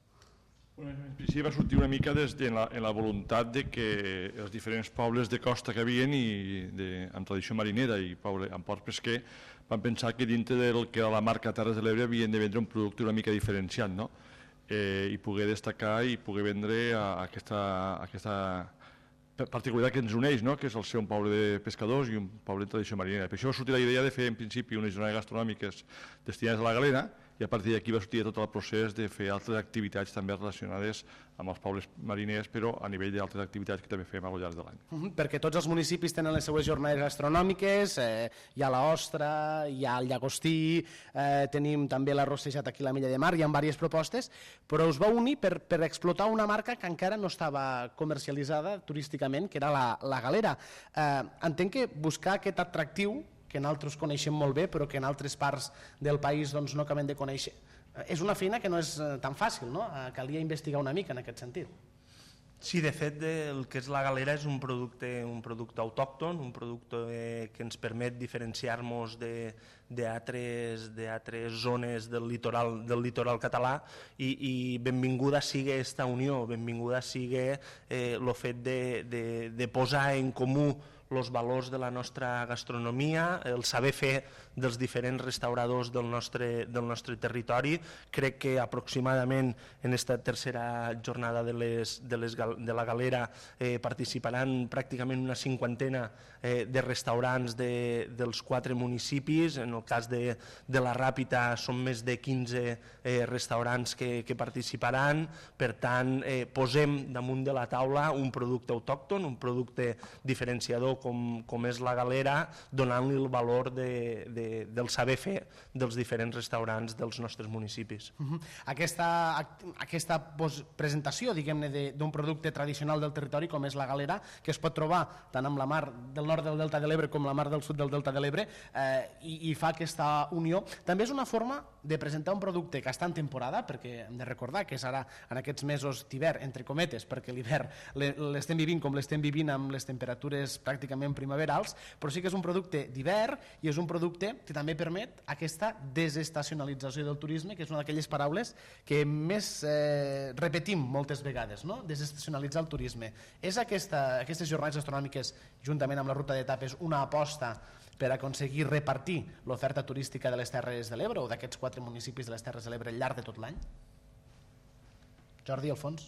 En principi va sortir una mica des de la, en la voluntat de que els diferents pobles de costa que havien i de, amb tradició marinera i poble, amb port pesquer van pensar que dintre del que era la marca Terres de l'Ebre havien de vendre un producte una mica diferenciat, no? eh, i poder destacar i poder vendre a, a aquesta, a aquesta particularitat que ens uneix, no? Que és el ser un poble de pescadors i un poble de tradició marinera. Per això va sortir la idea de fer en principi unes jornades gastronòmiques destinades a la Galera i a partir d'aquí va sortir tot el procés de fer altres activitats també relacionades amb els pobles mariners, però a nivell d'altres activitats que també fem a lo llarg de l'any. Uh -huh, perquè tots els municipis tenen les seues jornades gastronòmiques, eh, hi ha l'ostra, hi ha el llagostí, eh, tenim també l'arrossejat aquí a l'Ametlla de Mar, hi ha diverses propostes, però us va unir per, per explotar una marca que encara no estava comercialitzada turísticament, que era la, la Galera. Eh, entenc que buscar aquest atractiu que nosaltres coneixem molt bé, però que en altres parts del país doncs, no acabem de conèixer. És una feina que no és tan fàcil, no? Calia investigar una mica en aquest sentit. Sí, de fet, el que és la Galera és un producte, un producte autòcton, un producte que ens permet diferenciar-nos d'altres d'altres zones del litoral, del litoral català i, i benvinguda sigui aquesta unió, benvinguda sigui eh, el fet de, de, de posar en comú els valors de la nostra gastronomia, el saber fer dels diferents restauradors del nostre, del nostre territori. Crec que aproximadament en aquesta tercera jornada de, les, de, les, de la Galera eh, participaran pràcticament una cinquantena eh, de restaurants de, dels quatre municipis. En el cas de, de la Ràpita són més de quinze eh, restaurants que, que participaran. Per tant, eh, posem damunt de la taula un producte autòcton, un producte diferenciador com, com és la Galera, donant-li el valor de, de, del saber fer dels diferents restaurants dels nostres municipis. Uh-huh. Aquesta, aquesta presentació, diguem-ne, d'un producte tradicional del territori com és la Galera, que es pot trobar tant amb la mar del nord del Delta de l'Ebre com la mar del sud del Delta de l'Ebre, eh, i, i fa aquesta unió, també és una forma de presentar un producte que està en temporada, perquè hem de recordar que és ara en aquests mesos d'hivern, entre cometes, perquè l'hivern l'estem vivint com l'estem vivint amb les temperatures pràcticament primaverals, però sí que és un producte d'hivern i és un producte que també permet aquesta desestacionalització del turisme, que és una d'aquelles paraules que més eh, repetim moltes vegades, no? Desestacionalitzar el turisme. És aquesta, aquestes jornades gastronòmiques, juntament amb la ruta d'etapes, una aposta per aconseguir repartir l'oferta turística de les Terres de l'Ebre o d'aquests quatre municipis de les Terres de l'Ebre al llarg de tot l'any? Jordi, Alfons?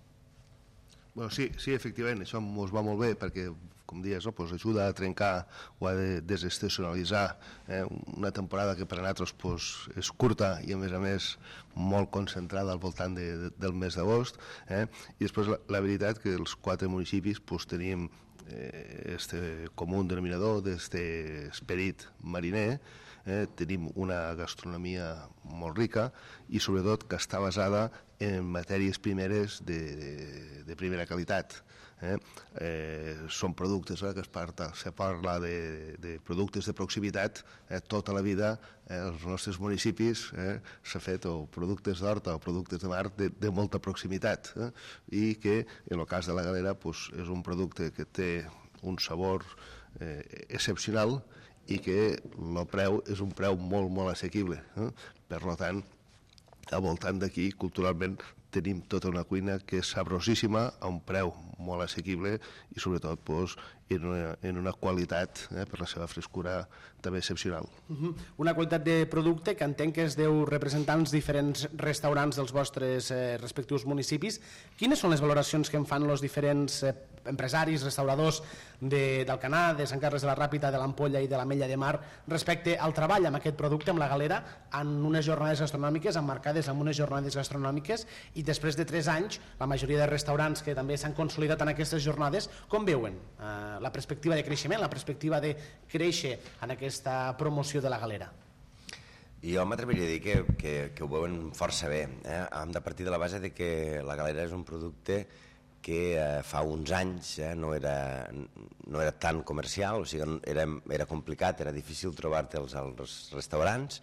Bueno, sí, sí, efectivament, això ens va molt bé perquè, com dius, no, pues ajuda a trencar o a desestacionalitzar eh, una temporada que per a nosaltres pues, és curta i a més a més molt concentrada al voltant de, de, del mes d'agost. Eh? I després la, la veritat que els quatre municipis pues, tenim este comú denominador d'este esperit mariner, eh, tenim una gastronomia molt rica i sobretot que està basada en matèries primeres de, de, de primera qualitat. Eh? Eh, són productes eh, que es parla, se parla de, de productes de proximitat, eh, tota la vida eh, els nostres municipis eh, s'ha fet o productes d'horta o productes de mar de, de molta proximitat eh? I que en el cas de la Galera pues, és un producte que té un sabor eh, excepcional i que el preu és un preu molt molt assequible. Eh? Per tant, al voltant d'aquí culturalment tenim tota una cuina que és sabrosíssima a un preu molt assequible i sobretot pues, en, una, en una qualitat eh, per la seva frescura també excepcional. Uh-huh. Una qualitat de producte que entenc que es deu representar als diferents restaurants dels vostres eh, respectius municipis. Quines són les valoracions que en fan els diferents eh, empresaris, restauradors de, d'Alcanar, de Sant Carles de la Ràpita, de l'Ampolla i de l'Ametlla de Mar respecte al treball amb aquest producte, amb la Galera, en unes jornades gastronòmiques, emmarcades en unes jornades gastronòmiques i després de tres anys, la majoria de restaurants que també s'han consolidat en aquestes jornades, com veuen eh, la perspectiva de creixement, la perspectiva de créixer en aquesta promoció de la Galera? Jo m'atreviria a dir que, que, que ho veuen força bé. Eh? Hem de partir de la base de que la Galera és un producte que eh, fa uns anys eh, no, era, no era tan comercial, o sigui, era, era complicat, era difícil trobar-te'ls als restaurants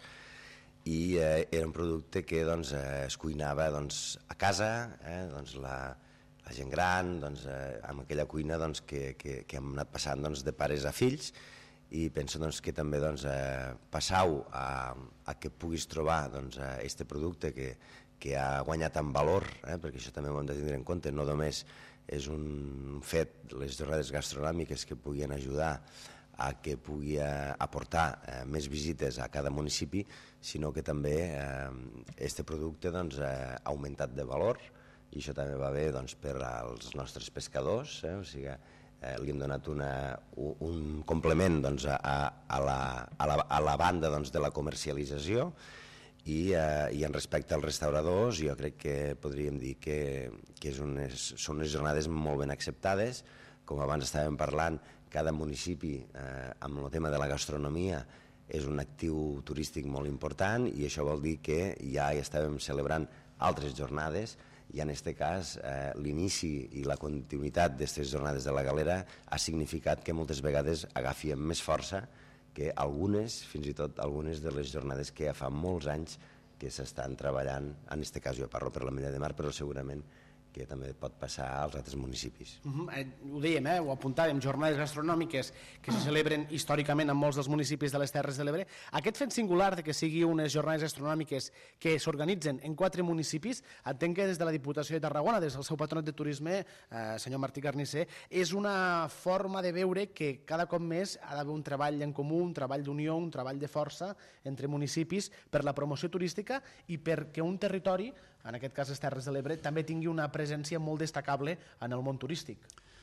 i eh, era un producte que doncs, eh, es cuinava doncs, a casa, eh, doncs, la, la gent gran, doncs, eh, amb aquella cuina doncs, que, que, que hem anat passant doncs, de pares a fills i penso doncs, que també doncs, eh, passau a, a que puguis trobar doncs, este producte que que ha guanyat en valor, eh, perquè això també ho hem de tenir en compte, no només és un fet les jornades gastronòmiques que puguin ajudar a que pugui eh, aportar eh, més visites a cada municipi, sinó que també eh, este producte doncs, eh, ha augmentat de valor i això també va bé doncs, per als nostres pescadors, eh, o sigui, eh, li hem donat una, un complement doncs, a, a, la, a, la, a la banda doncs, de la comercialització. I, eh, i en respecte als restauradors jo crec que podríem dir que, que és unes, són unes jornades molt ben acceptades. Com abans estàvem parlant, cada municipi eh, amb el tema de la gastronomia és un actiu turístic molt important i això vol dir que ja hi estàvem celebrant altres jornades i en aquest cas eh, l'inici i la continuïtat d'aquestes jornades de la Galera ha significat que moltes vegades agafi amb més força que algunes, fins i tot algunes de les jornades que ja fa molts anys que s'estan treballant, en aquest cas jo parlo per l'Ametlla de Mar, però segurament que també pot passar als altres municipis. Uh-huh. eh, ho dèiem, eh, ho apuntàvem, jornades gastronòmiques que se celebren històricament en molts dels municipis de les Terres de l'Ebre. Aquest fet singular de que sigui unes jornades gastronòmiques que s'organitzen en quatre municipis, entenc que des de la Diputació de Tarragona, des del seu patronat de turisme, eh, senyor Martí Carnisser, és una forma de veure que cada cop més ha d'haver un treball en comú, un treball d'unió, un treball de força entre municipis per la promoció turística i perquè un territori, en aquest cas les Terres de l'Ebre, també tingui una presència molt destacable en el món turístic.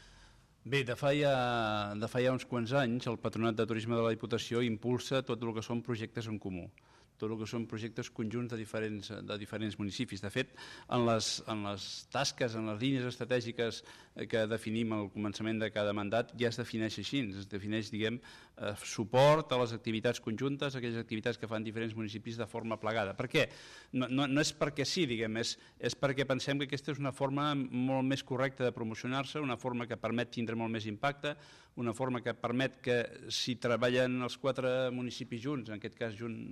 Bé, de fa, ja, de fa ja uns quants anys el Patronat de Turisme de la Diputació impulsa tot el que són projectes en comú, tot el que són projectes conjunts de diferents, de diferents municipis. De fet, en les, en les tasques, en les línies estratègiques que definim al començament de cada mandat, ja es defineix així, es defineix, diguem, eh, suport a les activitats conjuntes, aquelles activitats que fan diferents municipis de forma plegada. Per què? No, no, no és perquè sí, diguem, és, és perquè pensem que aquesta és una forma molt més correcta de promocionar-se, una forma que permet tindre molt més impacte, una forma que permet que si treballen els quatre municipis junts, en aquest cas junt, també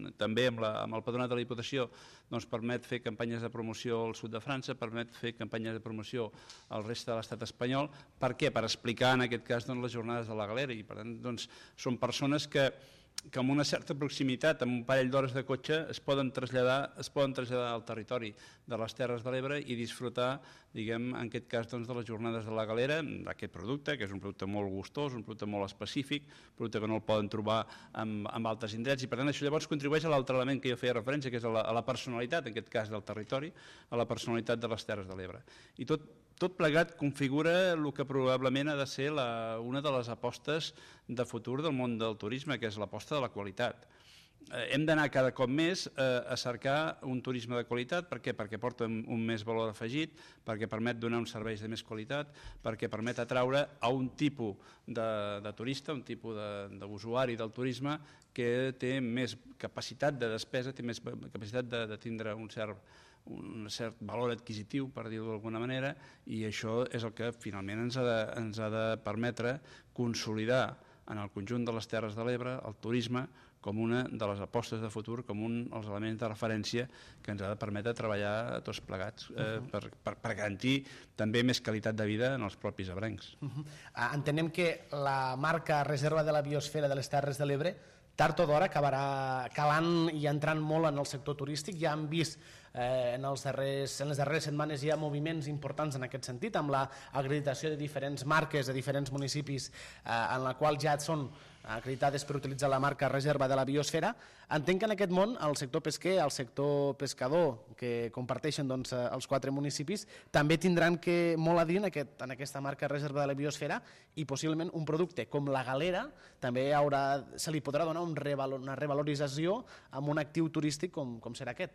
amb, la, amb el Patronat de la Diputació, doncs permet fer campanyes de promoció al sud de França, permet fer campanyes de promoció al reste de l'estat espanyol. Per què? Per explicar en aquest cas doncs, les jornades de la Galera, i per tant doncs, són persones que que amb una certa proximitat, amb un parell d'hores de cotxe, es poden traslladar, es poden traslladar al territori de les Terres de l'Ebre i disfrutar, diguem, en aquest cas, doncs, de les jornades de la Galera, d'aquest producte, que és un producte molt gustós, un producte molt específic, un producte que no el poden trobar en, en altres indrets, i per tant això llavors contribueix a l'altre element que jo feia referència, que és a la, a la personalitat, en aquest cas del territori, a la personalitat de les Terres de l'Ebre. I tot Tot plegat configura el que probablement ha de ser la, una de les apostes de futur del món del turisme, que és l'aposta de la qualitat. Eh, hem d'anar cada cop més eh, a cercar un turisme de qualitat. Per què? Perquè porta un, un més valor afegit, perquè permet donar uns serveis de més qualitat, perquè permet atraure a un tipus de, de turista, un tipus d'usuari de, del turisme que té més capacitat de despesa, té més capacitat de, de tindre un cert un cert valor adquisitiu, per dir-ho d'alguna manera, i això és el que finalment ens ha de, ens ha de permetre consolidar en el conjunt de les Terres de l'Ebre el turisme com una de les apostes de futur, com un dels elements de referència que ens ha de permetre treballar tots plegats eh, per, per, per garantir també més qualitat de vida en els propis ebrencs. Uh-huh. Entenem que la marca Reserva de la Biosfera de les Terres de l'Ebre tard o d'hora acabarà calant i entrant molt en el sector turístic. Ja hem vist eh, en, els darrers, en les darreres setmanes hi ha moviments importants en aquest sentit, amb l'acreditació de diferents marques de diferents municipis eh, en la qual ja són acreditades per utilitzar la marca Reserva de la Biosfera. Entenc que en aquest món el sector pesquer, el sector pescador, que comparteixen doncs, els quatre municipis, també tindran que molt a dir en, aquest, en aquesta marca Reserva de la Biosfera, i possiblement un producte com la galera també haurà, se li podrà donar un revalor, una revalorització amb un actiu turístic com, com serà aquest.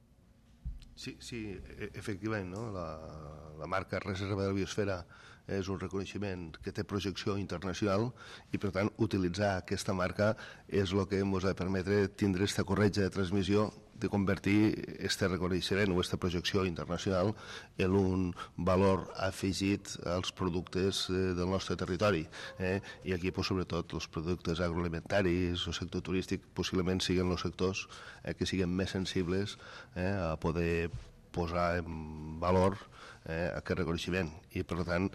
Sí, sí, efectivament, no? la, la marca Reserva de la Biosfera és un reconeixement que té projecció internacional i, per tant, utilitzar aquesta marca és el que ens ha de permetre tindre aquesta corretja de transmissió de convertir aquest reconeixement o aquesta projecció internacional en un valor afegit als productes del nostre territori. Eh? I aquí, pues, sobretot, els productes agroalimentaris, el sector turístic, possiblement siguin els sectors eh, que siguin més sensibles eh, a poder posar en valor eh, aquest reconeixement. I, per tant,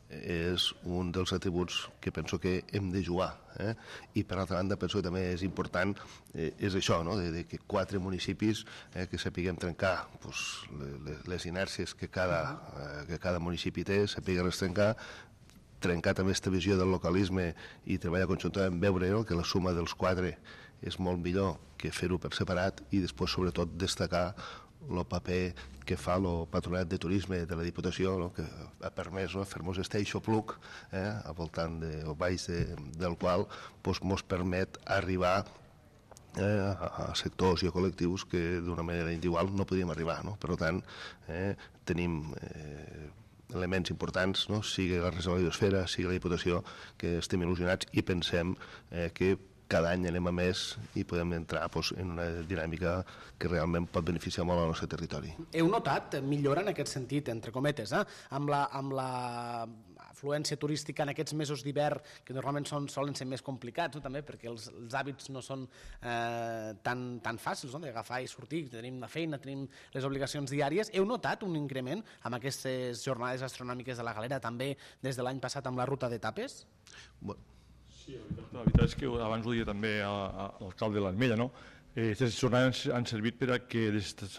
és un dels atributs que penso que hem de jugar. Eh? I, per altra banda, penso que també és important, eh, és això, no? de, de que quatre municipis eh, que sapiguem trencar pues, les, les inèrcies que cada, eh, que cada municipi té, sapiguem trencar, trencar també aquesta visió del localisme i treballar conjuntament, veure no? que la suma dels quatre és molt millor que fer-ho per separat, i després, sobretot, destacar el paper que fa el Patronat de Turisme de la Diputació, no? que ha permès no? fer-nos este eixopluc eh? al voltant de, o baix de, del qual ens pues, permet arribar eh, a, a sectors i a col·lectius que d'una manera individual no podíem arribar. No? Per tant, eh, tenim eh, elements importants, no? sigui la Reserva de la Biosfera, sigui la Diputació, que estem il·lusionats i pensem eh, que cada any anem a més i podem entrar pues, en una dinàmica que realment pot beneficiar molt al nostre territori. Heu notat millora en aquest sentit, entre cometes, eh? amb, la, amb la afluència turística en aquests mesos d'hivern, que normalment són, solen ser més complicats, no? també perquè els, els hàbits no són eh, tan, tan fàcils no? d'agafar i sortir, tenim la feina, tenim les obligacions diàries. Heu notat un increment amb aquestes jornades gastronòmiques de la Galera, també des de l'any passat amb la ruta d'etapes? Bueno, Sí, la veritat, la veritat és que abans ho deia també l'alcalde de l'Ametlla, no? Eh, aquestes jornades han servit per a que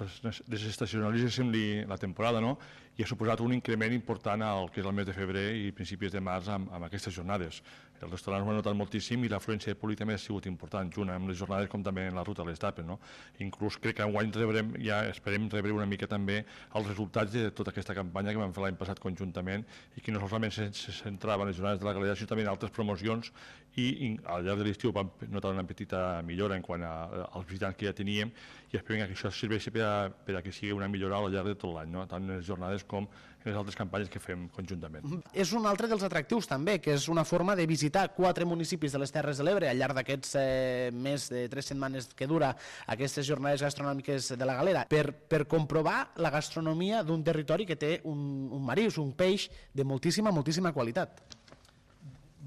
desestacionalitzéssim la temporada, no? I ha suposat un increment important al que és el mes de febrer i principis de març amb, amb aquestes jornades. Els restaurants ho han notat moltíssim i l'afluència de públic també ha sigut important, junt amb les jornades com també en la ruta de les etapes. No? Inclús crec que enguany rebrem, ja esperem rebre una mica també els resultats de tota aquesta campanya que vam fer l'any passat conjuntament i que no solament se, se centrava en les jornades de la Galera, sinó també en altres promocions, i, i al llarg de l'estiu vam notar una petita millora en quant a, als visitants que ja teníem, i esperem que això serveixi per a, per a que sigui una millora al llarg de tot l'any, no? tant en les jornades com en les altres campanyes que fem conjuntament. És un altre dels atractius també, que és una forma de visitar quatre municipis de les Terres de l'Ebre al llarg d'aquests eh, més de tres setmanes que dura aquestes jornades gastronòmiques de la Galera, per, per comprovar la gastronomia d'un territori que té un, un marisc, un peix de moltíssima, moltíssima qualitat.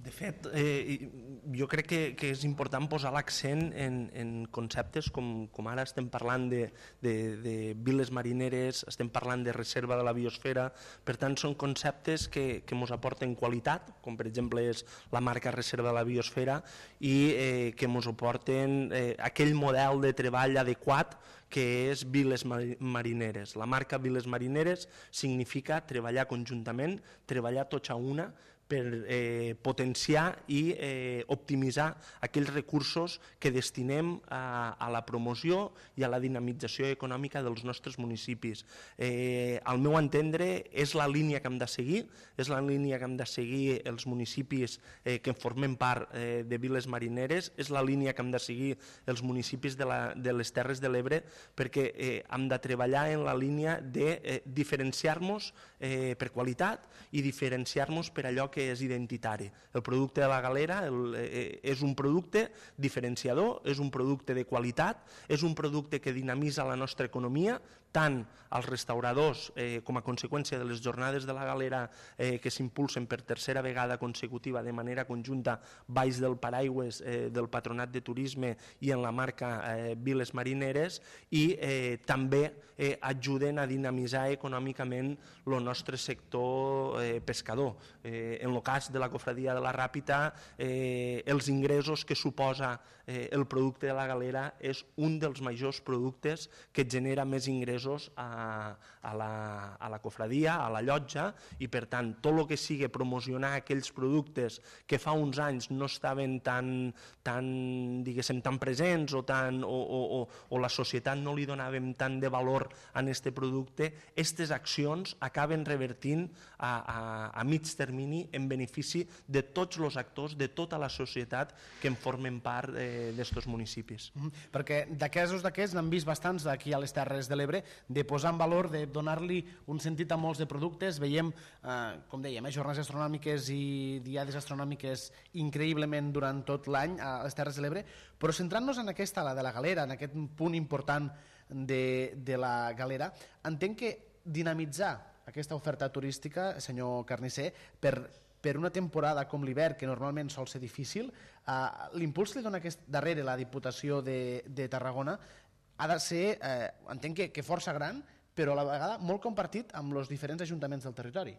De fet, eh, jo crec que, que és important posar l'accent en, en conceptes com, com ara estem parlant de, de, de viles marineres, estem parlant de reserva de la biosfera, per tant són conceptes que, que ens aporten qualitat, com per exemple és la marca Reserva de la Biosfera, i eh, que ens aporten eh, aquell model de treball adequat que és Viles Marineres. La marca Viles Marineres significa treballar conjuntament, treballar tots a una, per eh, potenciar i eh, optimitzar aquells recursos que destinem a, a la promoció i a la dinamització econòmica dels nostres municipis. Eh, al meu entendre, és la línia que hem de seguir, és la línia que hem de seguir els municipis eh, que formem part eh, de Viles Marineres, és la línia que hem de seguir els municipis de, la, de les Terres de l'Ebre, perquè eh, hem de treballar en la línia de eh, diferenciar-nos eh, per qualitat i diferenciar-nos per allò que és identitari. El producte de la Galera el, eh, és un producte diferenciador, és un producte de qualitat, és un producte que dinamitza la nostra economia, tant als restauradors eh, com a conseqüència de les jornades de la Galera eh, que s'impulsen per tercera vegada consecutiva de manera conjunta baix del paraigües eh, del Patronat de Turisme i en la marca eh, Viles Marineres, i eh, també eh, ajuden a dinamitzar econòmicament el nostre sector eh, pescador. Eh, en el cas de la Cofradia de la Ràpita, eh, els ingressos que suposa eh, el producte de la Galera és un dels majors productes que genera més ingressos a, a, la, a la cofradia, a la llotja, i per tant tot el que sigui promocionar aquells productes que fa uns anys no estaven tan, tan, diguéssim, tan presents o, tan, o, o, o, o la societat no li donàvem tant de valor a aquest producte, aquestes accions acaben revertint a, a, a mig termini en benefici de tots els actors, de tota la societat que en formen part eh, d'estos municipis. Mm -hmm. Perquè de casos d'aquests n'hem vist bastants aquí a les Terres de l'Ebre, de posar en valor, de donar-li un sentit a molts de productes. Veiem, eh, com dèiem, eh, jornades astronòmiques i diades astronòmiques increïblement durant tot l'any a les Terres de l'Ebre, però centrant-nos en aquesta, la de la Galera, en aquest punt important de, de la Galera, entenc que dinamitzar aquesta oferta turística, senyor Carnisser, per, per una temporada com l'hivern, que normalment sol ser difícil, eh, l'impuls que li dona aquest, darrere la Diputació de, de Tarragona ha de ser, eh, entenc que, que força gran, però a la vegada molt compartit amb els diferents ajuntaments del territori.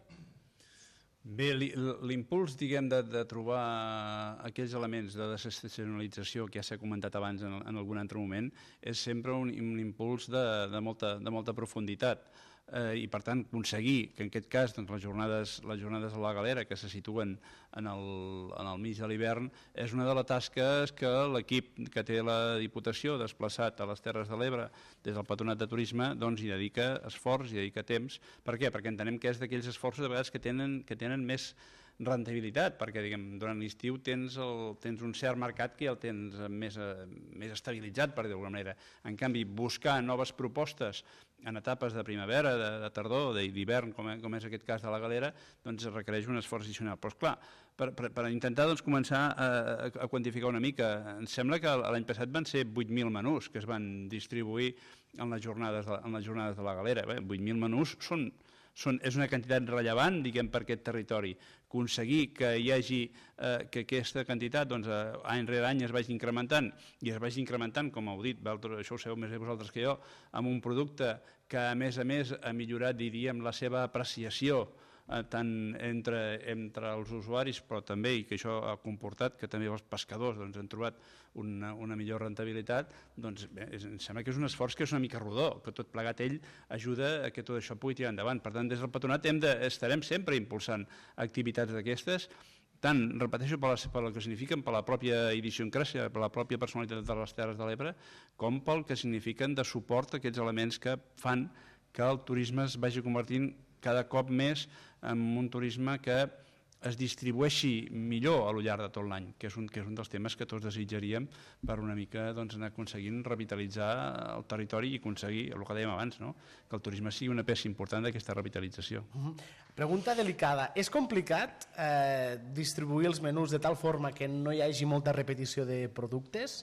Bé, l'impuls, diguem, de, de trobar aquells elements de desestacionalització que ja s'ha comentat abans en, en algun altre moment és sempre un, un impuls de, de, molta, de molta profunditat. Eh, i per tant aconseguir que en aquest cas doncs, les, jornades, les jornades a la Galera que se situen en el, en el mig de l'hivern és una de les tasques que l'equip que té la Diputació desplaçat a les Terres de l'Ebre des del Patronat de Turisme doncs, hi dedica esforç, hi dedica temps. Per què? Perquè entenem que és d'aquells esforços de vegades que tenen, que tenen més rendibilitat, perquè diguem, durant l'estiu tens, el, tens un cert mercat que ja el tens més, més estabilitzat, per dir d'alguna manera. En canvi, buscar noves propostes en etapes de primavera, de, de tardor, d'hivern, com, com és aquest cas de la Galera, doncs requereix un esforç addicional. Però, esclar, per, per, per intentar doncs, començar a, a quantificar una mica, em sembla que l'any passat van ser vuit mil menús que es van distribuir en les jornades de, en les jornades de la Galera. Bé, vuit mil menús són... Són, és una quantitat rellevant, diguem, per aquest territori. Aconseguir que hi hagi, eh, que aquesta quantitat, doncs, any rere any es vagi incrementant, i es vagi incrementant, com heu dit, això ho sabeu més bé vosaltres que jo, amb un producte que, a més a més, ha millorat, diríem, la seva apreciació, eh, tant entre, entre els usuaris, però també, i que això ha comportat que també els pescadors doncs, han trobat una, una millor rentabilitat, doncs bé, és, em sembla que és un esforç que és una mica rodó, que tot plegat ell ajuda a que tot això pugui tirar endavant. Per tant, des del Patronat hem de, estarem sempre impulsant activitats d'aquestes, tant, repeteixo, per, la, per el que signifiquen per la pròpia idiosincràsia, per la pròpia personalitat de les Terres de l'Ebre, com pel que signifiquen de suport a aquests elements que fan que el turisme es vagi convertint cada cop més en un turisme que es distribueixi millor a lo llarg de tot l'any, que és un, que és un dels temes que tots desitjaríem per una mica doncs, anar aconseguint revitalitzar el territori i aconseguir, el que dèiem abans, no? Que el turisme sigui una peça important d'aquesta revitalització. Uh-huh. Pregunta delicada. És complicat eh, distribuir els menús de tal forma que no hi hagi molta repetició de productes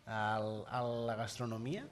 al, a la gastronomia?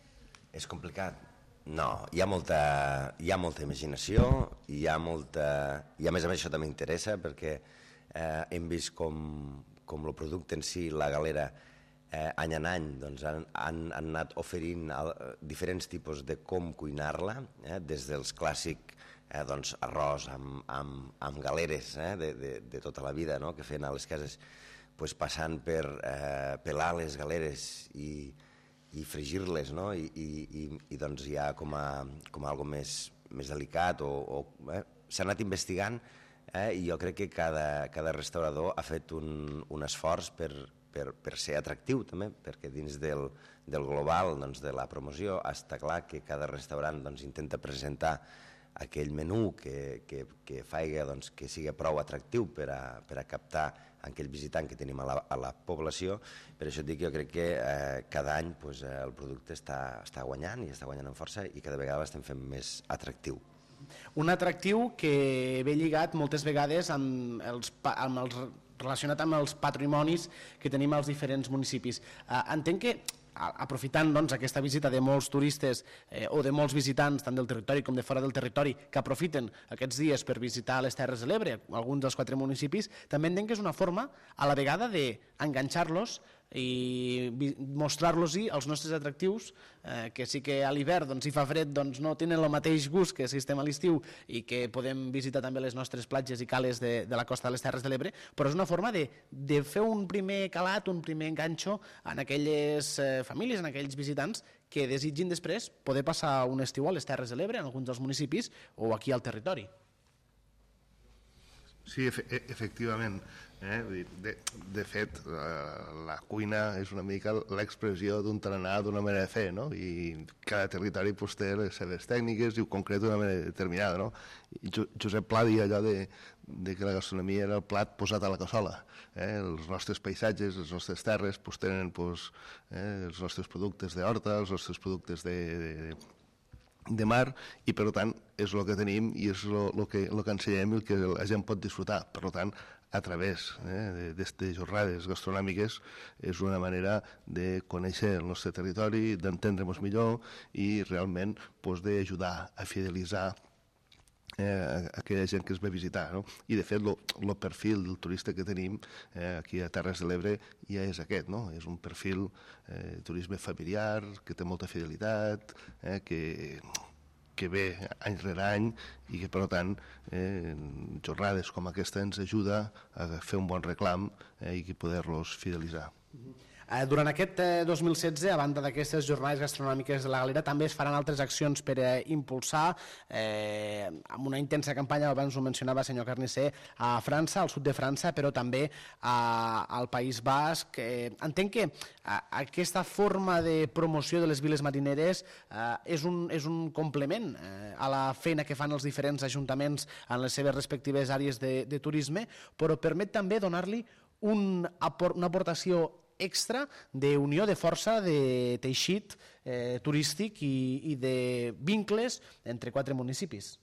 És complicat. No, hi ha molta, hi ha molta imaginació, hi ha molta, i a més a més això també interessa perquè eh, hem vist com, com el producte en si, la galera, eh, any en any doncs, han, han, han anat oferint el, diferents tipus de com cuinar-la, eh, des dels clàssics eh, doncs, arròs amb, amb, amb galeres eh, de, de, de tota la vida, no?, que feien a les cases, pues, passant per eh, pelar les galeres i, i fregir-les, no? I, i, i, i doncs ja com a, com a algo més, més delicat o, o eh, s'ha anat investigant eh, i jo crec que cada, cada restaurador ha fet un, un esforç per, per, per ser atractiu també, perquè dins del, del global doncs, de la promoció està clar que cada restaurant doncs, intenta presentar aquell menú que, que, que faiga doncs, que sigui prou atractiu per a, per a captar aquell visitant que tenim a la, a la població. Per això et dic que jo crec que eh, cada any pues, eh, el producte està, està guanyant i està guanyant en força i cada vegada l'estem fent més atractiu. Un atractiu que ve lligat moltes vegades amb els, amb els, relacionat amb els patrimonis que tenim als diferents municipis. Eh, entenc que aprofitant doncs, aquesta visita de molts turistes eh, o de molts visitants tant del territori com de fora del territori que aprofiten aquests dies per visitar les Terres de l'Ebre, alguns dels quatre municipis, també entenc que és una forma a la vegada d'enganxar-los i mostrar-los els nostres atractius, eh, que sí que a l'hivern, doncs, si fa fred, doncs, no tenen el mateix gust que si estem a l'estiu i que podem visitar també les nostres platges i cales de, de la costa de les Terres de l'Ebre, però és una forma de, de fer un primer calat, un primer enganxo en aquelles eh, famílies, en aquells visitants que desitgin després poder passar un estiu a les Terres de l'Ebre, en alguns dels municipis o aquí al territori. Sí, efe efectivament. Eh? De, de fet, la cuina és una mica l'expressió d'un tarannà, d'una manera de fer, no? I cada territori pues, té les seves tècniques i ho concreta d'una manera determinada. No? I Josep Pla deia allò de, de que la gastronomia era el plat posat a la cassola. Eh? Els nostres paisatges, les nostres terres pues, tenen pues, eh, els nostres productes d'horta, els nostres productes de, de de mar, i per tant és el que tenim i és el que, que ensenyem i el que la gent pot disfrutar. Per tant, a través eh, d'aquestes jornades gastronòmiques és una manera de conèixer el nostre territori, d'entendre-nos millor i realment pues, d'ajudar a fidelitzar eh, aquella gent que es ve a visitar. No? I de fet, el perfil del turista que tenim eh, aquí a Terres de l'Ebre ja és aquest, no? És un perfil eh, turisme familiar, que té molta fidelitat, eh, que, que ve any rere any i que, per tant, eh, jornades com aquesta ens ajuda a fer un bon reclam eh, i poder-los fidelitzar. Durant aquest dos mil setze, a banda d'aquestes jornades gastronòmiques de la Galera, també es faran altres accions per eh, impulsar, eh, amb una intensa campanya, abans ho mencionava el senyor Carnisser, a França, al sud de França, però també a, al País Basc. Eh, entenc que a, aquesta forma de promoció de les viles marineres eh, és, un, és un complement eh, a la feina que fan els diferents ajuntaments en les seves respectives àrees de, de turisme, però permet també donar-li un, una aportació extra d'unió de força, de teixit eh, turístic i, i de vincles entre quatre municipis.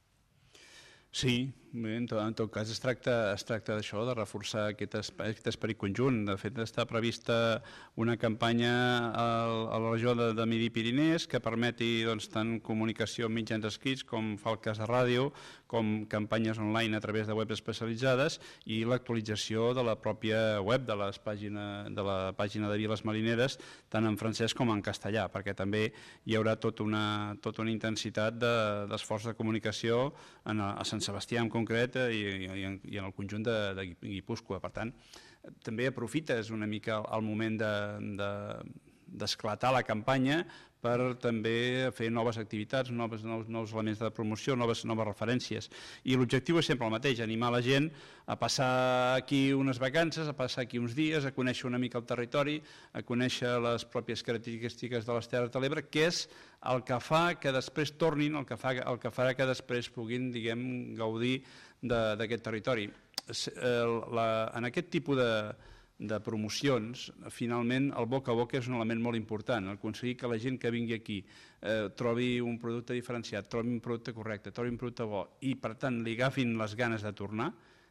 Sí, bé, en, tot, en tot cas es tracta, es tracta d'això, de reforçar aquest, espai, aquest esperit conjunt. De fet, està prevista una campanya a, a la regió de, de Midi-Pirinès que permeti doncs, tant comunicació amb mitjans escrits com fa el cas de ràdio, com campanyes online a través de webs especialitzades i l'actualització de la pròpia web de, les pàgina, de la pàgina de Viles Marineres, tant en francès com en castellà, perquè també hi haurà tota una, tota una intensitat d'esforç de, de comunicació en, a Sant Sebastià en concret i, i, i en el conjunt de, de Guipúscoa. Per tant, també aprofites una mica el moment de, de, d'esclatar la campanya per també fer noves activitats, noves, nous, nous elements de promoció, noves, noves referències. I l'objectiu és sempre el mateix, animar la gent a passar aquí unes vacances, a passar aquí uns dies, a conèixer una mica el territori, a conèixer les pròpies característiques de les Terres de l'Ebre, que és el que fa que després tornin, el que, fa, el que farà que després puguin, diguem, gaudir d'aquest territori. La, en aquest tipus de de promocions, finalment el boca a boca és un element molt important, aconseguir que la gent que vingui aquí eh, trobi un producte diferenciat, trobi un producte correcte, trobi un producte bo i per tant li agafin les ganes de tornar,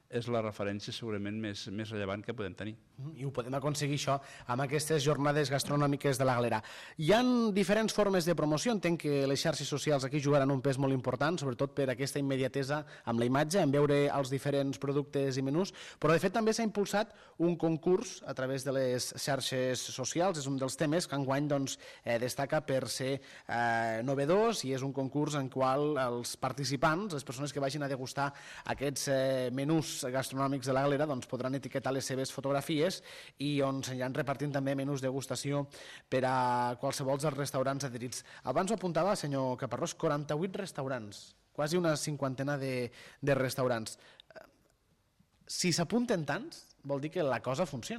és la referència segurament més, més rellevant que podem tenir. I ho podem aconseguir això amb aquestes jornades gastronòmiques de la Galera. Hi ha diferents formes de promoció, entenc que les xarxes socials aquí jugaran un pes molt important, sobretot per aquesta immediatesa amb la imatge, en veure els diferents productes i menús, però de fet també s'ha impulsat un concurs a través de les xarxes socials, és un dels temes que enguany doncs, eh, destaca per ser eh, novedós i és un concurs en qual els participants, les persones que vagin a degustar aquests eh, menús gastronòmics de la Galera doncs, podran etiquetar les seves fotografies i on s'aniran repartint també menús degustació per a qualsevol dels restaurants adherits. Abans ho apuntava, senyor Caparrós, quaranta-vuit restaurants, quasi una cinquantena de, de restaurants. Si s'apunten tants, vol dir que la cosa funciona.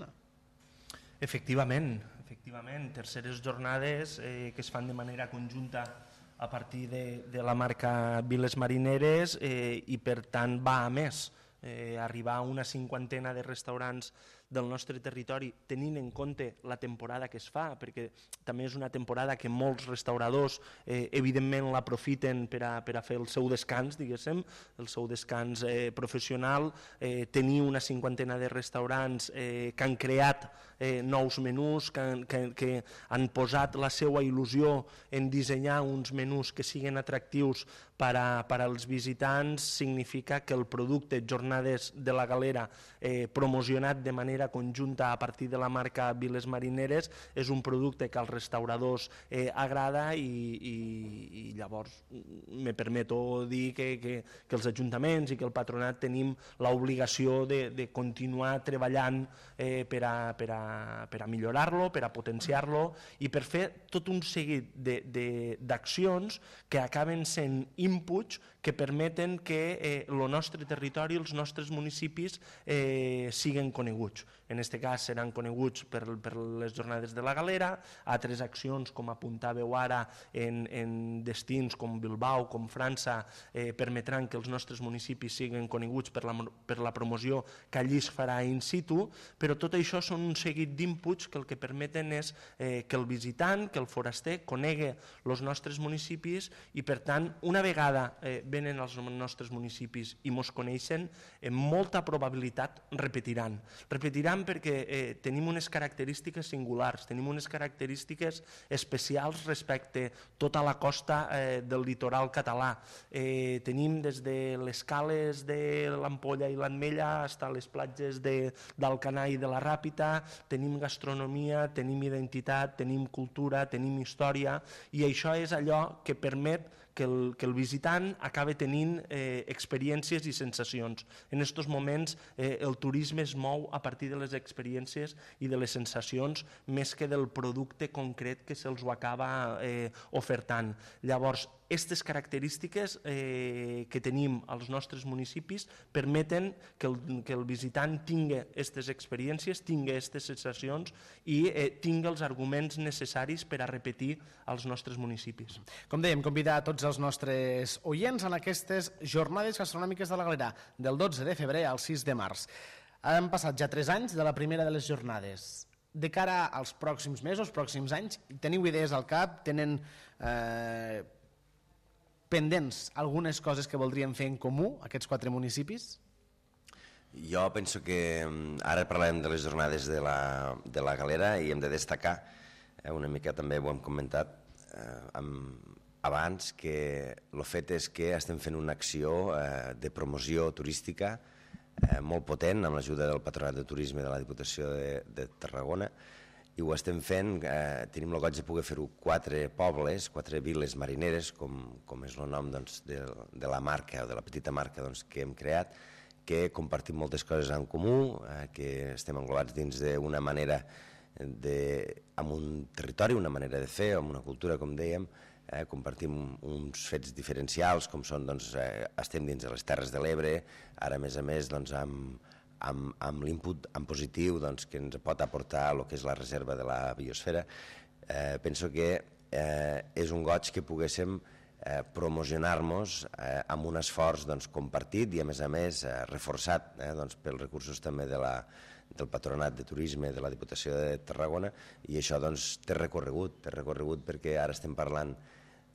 Efectivament, efectivament, terceres jornades eh, que es fan de manera conjunta a partir de, de la marca Viles Marineres eh, i per tant va a més. Eh, arribar a una cinquantena de restaurants del nostre territori tenint en compte la temporada que es fa, perquè també és una temporada que molts restauradors eh, evidentment l'aprofiten per a, per a fer el seu descans, diguéssim, el seu descans eh, professional, eh, tenir una cinquantena de restaurants eh, que han creat eh, nous menús, que, que, que han posat la seva il·lusió en dissenyar uns menús que siguin atractius per, a, per als visitants, significa que el producte Jornades de la Galera eh, promocionat de manera conjunta a partir de la marca Viles Marineres és un producte que als restauradors eh, agrada i, i, i llavors me permeto dir que, que, que els ajuntaments i que el patronat tenim l'obligació de, de continuar treballant eh, per a, per a, per a millorar-lo, per a potenciar-lo i per fer tot un seguit d'accions que acaben sent inputs que permeten que eh, el nostre territori, els nostres municipis eh, siguen coneguts. En aquest cas seran coneguts per, per les jornades de la Galera, altres accions com apuntàveu ara en, en destins com Bilbao, com França, eh, permetran que els nostres municipis siguen coneguts per la, per la promoció que allí es farà in situ, però tot això són un seguit d'inputs que el que permeten és eh, que el visitant, que el foraster conegui els nostres municipis i per tant una vegada eh, venen als nostres municipis i mos coneixen, amb molta probabilitat repetiran. Repetiran perquè eh, tenim unes característiques singulars, tenim unes característiques especials respecte a tota la costa eh, del litoral català. Eh, tenim des de les cales de l'Ampolla i l'Ametlla fins a les platges d'Alcanar i de la Ràpita, tenim gastronomia, tenim identitat, tenim cultura, tenim història i això és allò que permet que el, que el visitant acabe tenint eh, experiències i sensacions. En aquests moments eh, el turisme es mou a partir de les experiències i de les sensacions més que del producte concret que se'ls ho acaba eh, ofertant. Llavors, aquestes característiques eh, que tenim als nostres municipis permeten que el, que el visitant tingui aquestes experiències, tingui aquestes sensacions i eh, tingui els arguments necessaris per a repetir als nostres municipis. Com dèiem, convidar a tots els nostres oients en aquestes jornades gastronòmiques de la Galera, del dotze de febrer al sis de març. Han passat ja tres anys de la primera de les jornades. De cara als pròxims mesos, pròxims anys, teniu idees al cap, tenen eh, pendents algunes coses que voldrien fer en comú, aquests quatre municipis? Jo penso que ara parlem de les jornades de la, de la Galera i hem de destacar, eh, una mica també ho hem comentat eh, amb, abans, que el fet és que estem fent una acció eh, de promoció turística eh, molt potent amb l'ajuda del Patronat de Turisme de la Diputació de, de Tarragona i ho estem fent, eh, tenim el goig de poder fer-ho quatre pobles, quatre viles marineres, com, com és el nom doncs, de, de la marca o de la petita marca doncs, que hem creat, que compartim moltes coses en comú, eh, que estem englobats dins d'una manera, de, amb un territori, una manera de fer, amb una cultura, com dèiem, eh, compartim uns fets diferencials, com són, doncs, eh, estem dins de les Terres de l'Ebre, ara a més a més doncs, amb, amb, amb l'input en positiu doncs, que ens pot aportar el que és la reserva de la biosfera. Eh, penso que eh, és un goig que poguéssim eh, promocionar-nos eh, amb un esforç doncs, compartit i a més a més eh, reforçat eh, doncs, pels recursos també de la, del Patronat de Turisme de la Diputació de Tarragona i això doncs, té recorregut, té recorregut perquè ara estem parlant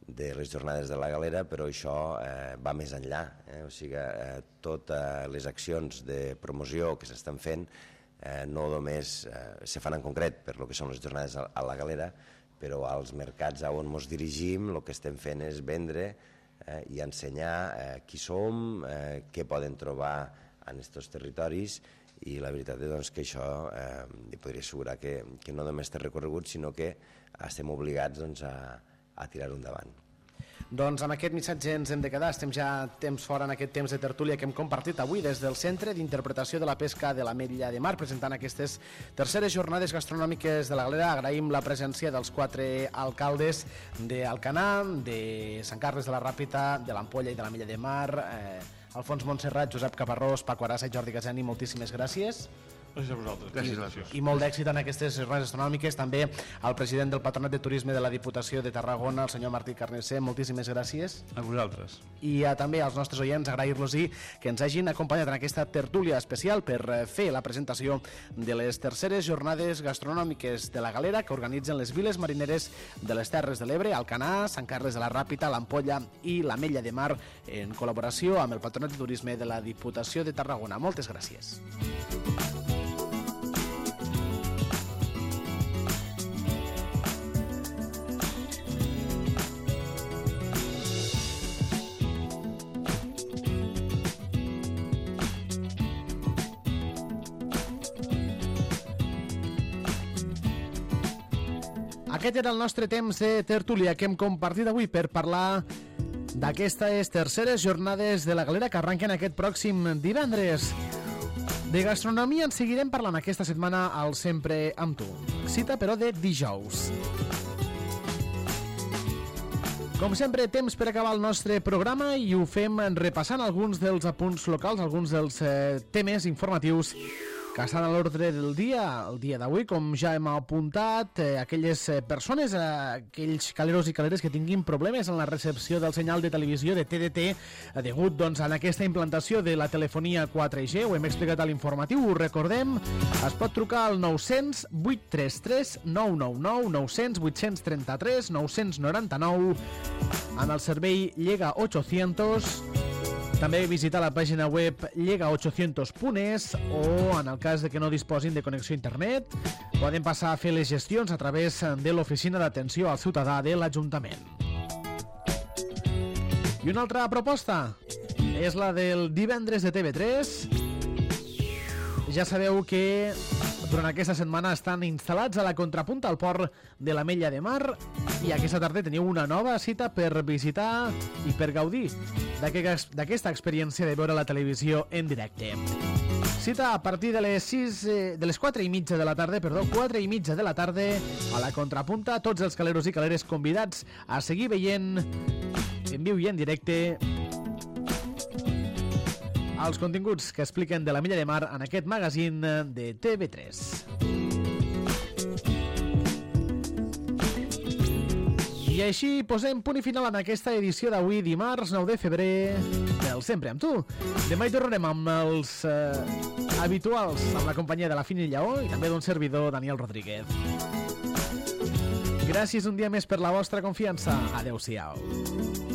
de les jornades de la Galera, però això eh, va més enllà. Eh? O sigui, eh, totes les accions de promoció que s'estan fent eh, no només eh, se fan en concret per lo que són les jornades a, a la Galera, però als mercats on ens dirigim el que estem fent és vendre eh, i ensenyar eh, qui som, eh, què poden trobar en aquests territoris, i la veritat és doncs, que això eh, li podria assegurar que, que no només té recorregut, sinó que estem obligats doncs, a a tirar-ho endavant. Doncs amb aquest missatge ens hem de quedar. Estem ja temps fora en aquest temps de tertúlia que hem compartit avui des del Centre d'Interpretació de la Pesca de l'Ametlla de Mar, presentant aquestes terceres jornades gastronòmiques de la Galera. Agraïm la presència dels quatre alcaldes d'Alcanar, de Sant Carles de la Ràpita, de l'Ampolla i de l'Ametlla de Mar, eh, Alfons Montserrat, Josep Caparrós, Paco Arassa i Jordi Casani. Moltíssimes gràcies. Gràcies a vosaltres. Gràcies, gràcies. I molt d'èxit en aquestes jornades gastronòmiques. També al president del Patronat de Turisme de la Diputació de Tarragona, el senyor Martí Carnicer, moltíssimes gràcies. A vosaltres. I a, també als nostres oients agrair-los que ens hagin acompanyat en aquesta tertúlia especial per fer la presentació de les terceres jornades gastronòmiques de la Galera que organitzen les viles marineres de les Terres de l'Ebre, Alcanar, Sant Carles de la Ràpita, l'Ampolla i l'Ametlla de Mar, en col·laboració amb el Patronat de Turisme de la Diputació de Tarragona. Moltes gràcies. Aquest era el nostre temps de tertúlia que hem compartit avui per parlar d'aquestes terceres jornades de la Galera que arrenquen aquest pròxim divendres. De gastronomia en seguirem parlant aquesta setmana al Sempre amb tu. Cita, però, de dijous. Com sempre, temps per acabar el nostre programa i ho fem repassant alguns dels apunts locals, alguns dels eh, temes informatius que estan a l'ordre del dia, el dia d'avui, com ja hem apuntat, eh, aquelles persones, eh, aquells caleros i caleres que tinguin problemes en la recepció del senyal de televisió de T D T, eh, degut doncs, a aquesta implantació de la telefonia quatre G, ho hem explicat a l'informatiu, ho recordem, es pot trucar al nou cents, vuit tres tres, nou nou nou, nou cents, vuit trenta tres, nou noranta-nou, en el servei Llega ochocientos, també visitar la pàgina web llega ochocientos punt es o, en el cas de que no disposin de connexió a internet, poden passar a fer les gestions a través de l'Oficina d'Atenció al Ciutadà de l'Ajuntament. I una altra proposta és la del divendres de T V tres. Ja sabeu que durant aquesta setmana estan instal·lats a la contrapunta al port de l'Ametlla de Mar i aquesta tarda teniu una nova cita per visitar i per gaudir d'aquesta experiència de veure la televisió en directe. Cita a partir de les sis, de les quatre i mitja de la tarda, perdó, quatre i mitja de la tarda a la contrapunta, tots els caleros i caleres convidats a seguir veient en viu i en directe els continguts que expliquen de l'Ametlla de Mar en aquest magazín de T V tres. I així posem punt i final en aquesta edició d'avui, dimarts nou de febrer, del Sempre amb tu. Demà hi tornarem amb els eh, habituals, amb la companyia de la Fina i Lleó i també d'un servidor, Daniel Rodríguez. Gràcies un dia més per la vostra confiança. Adéu-siau.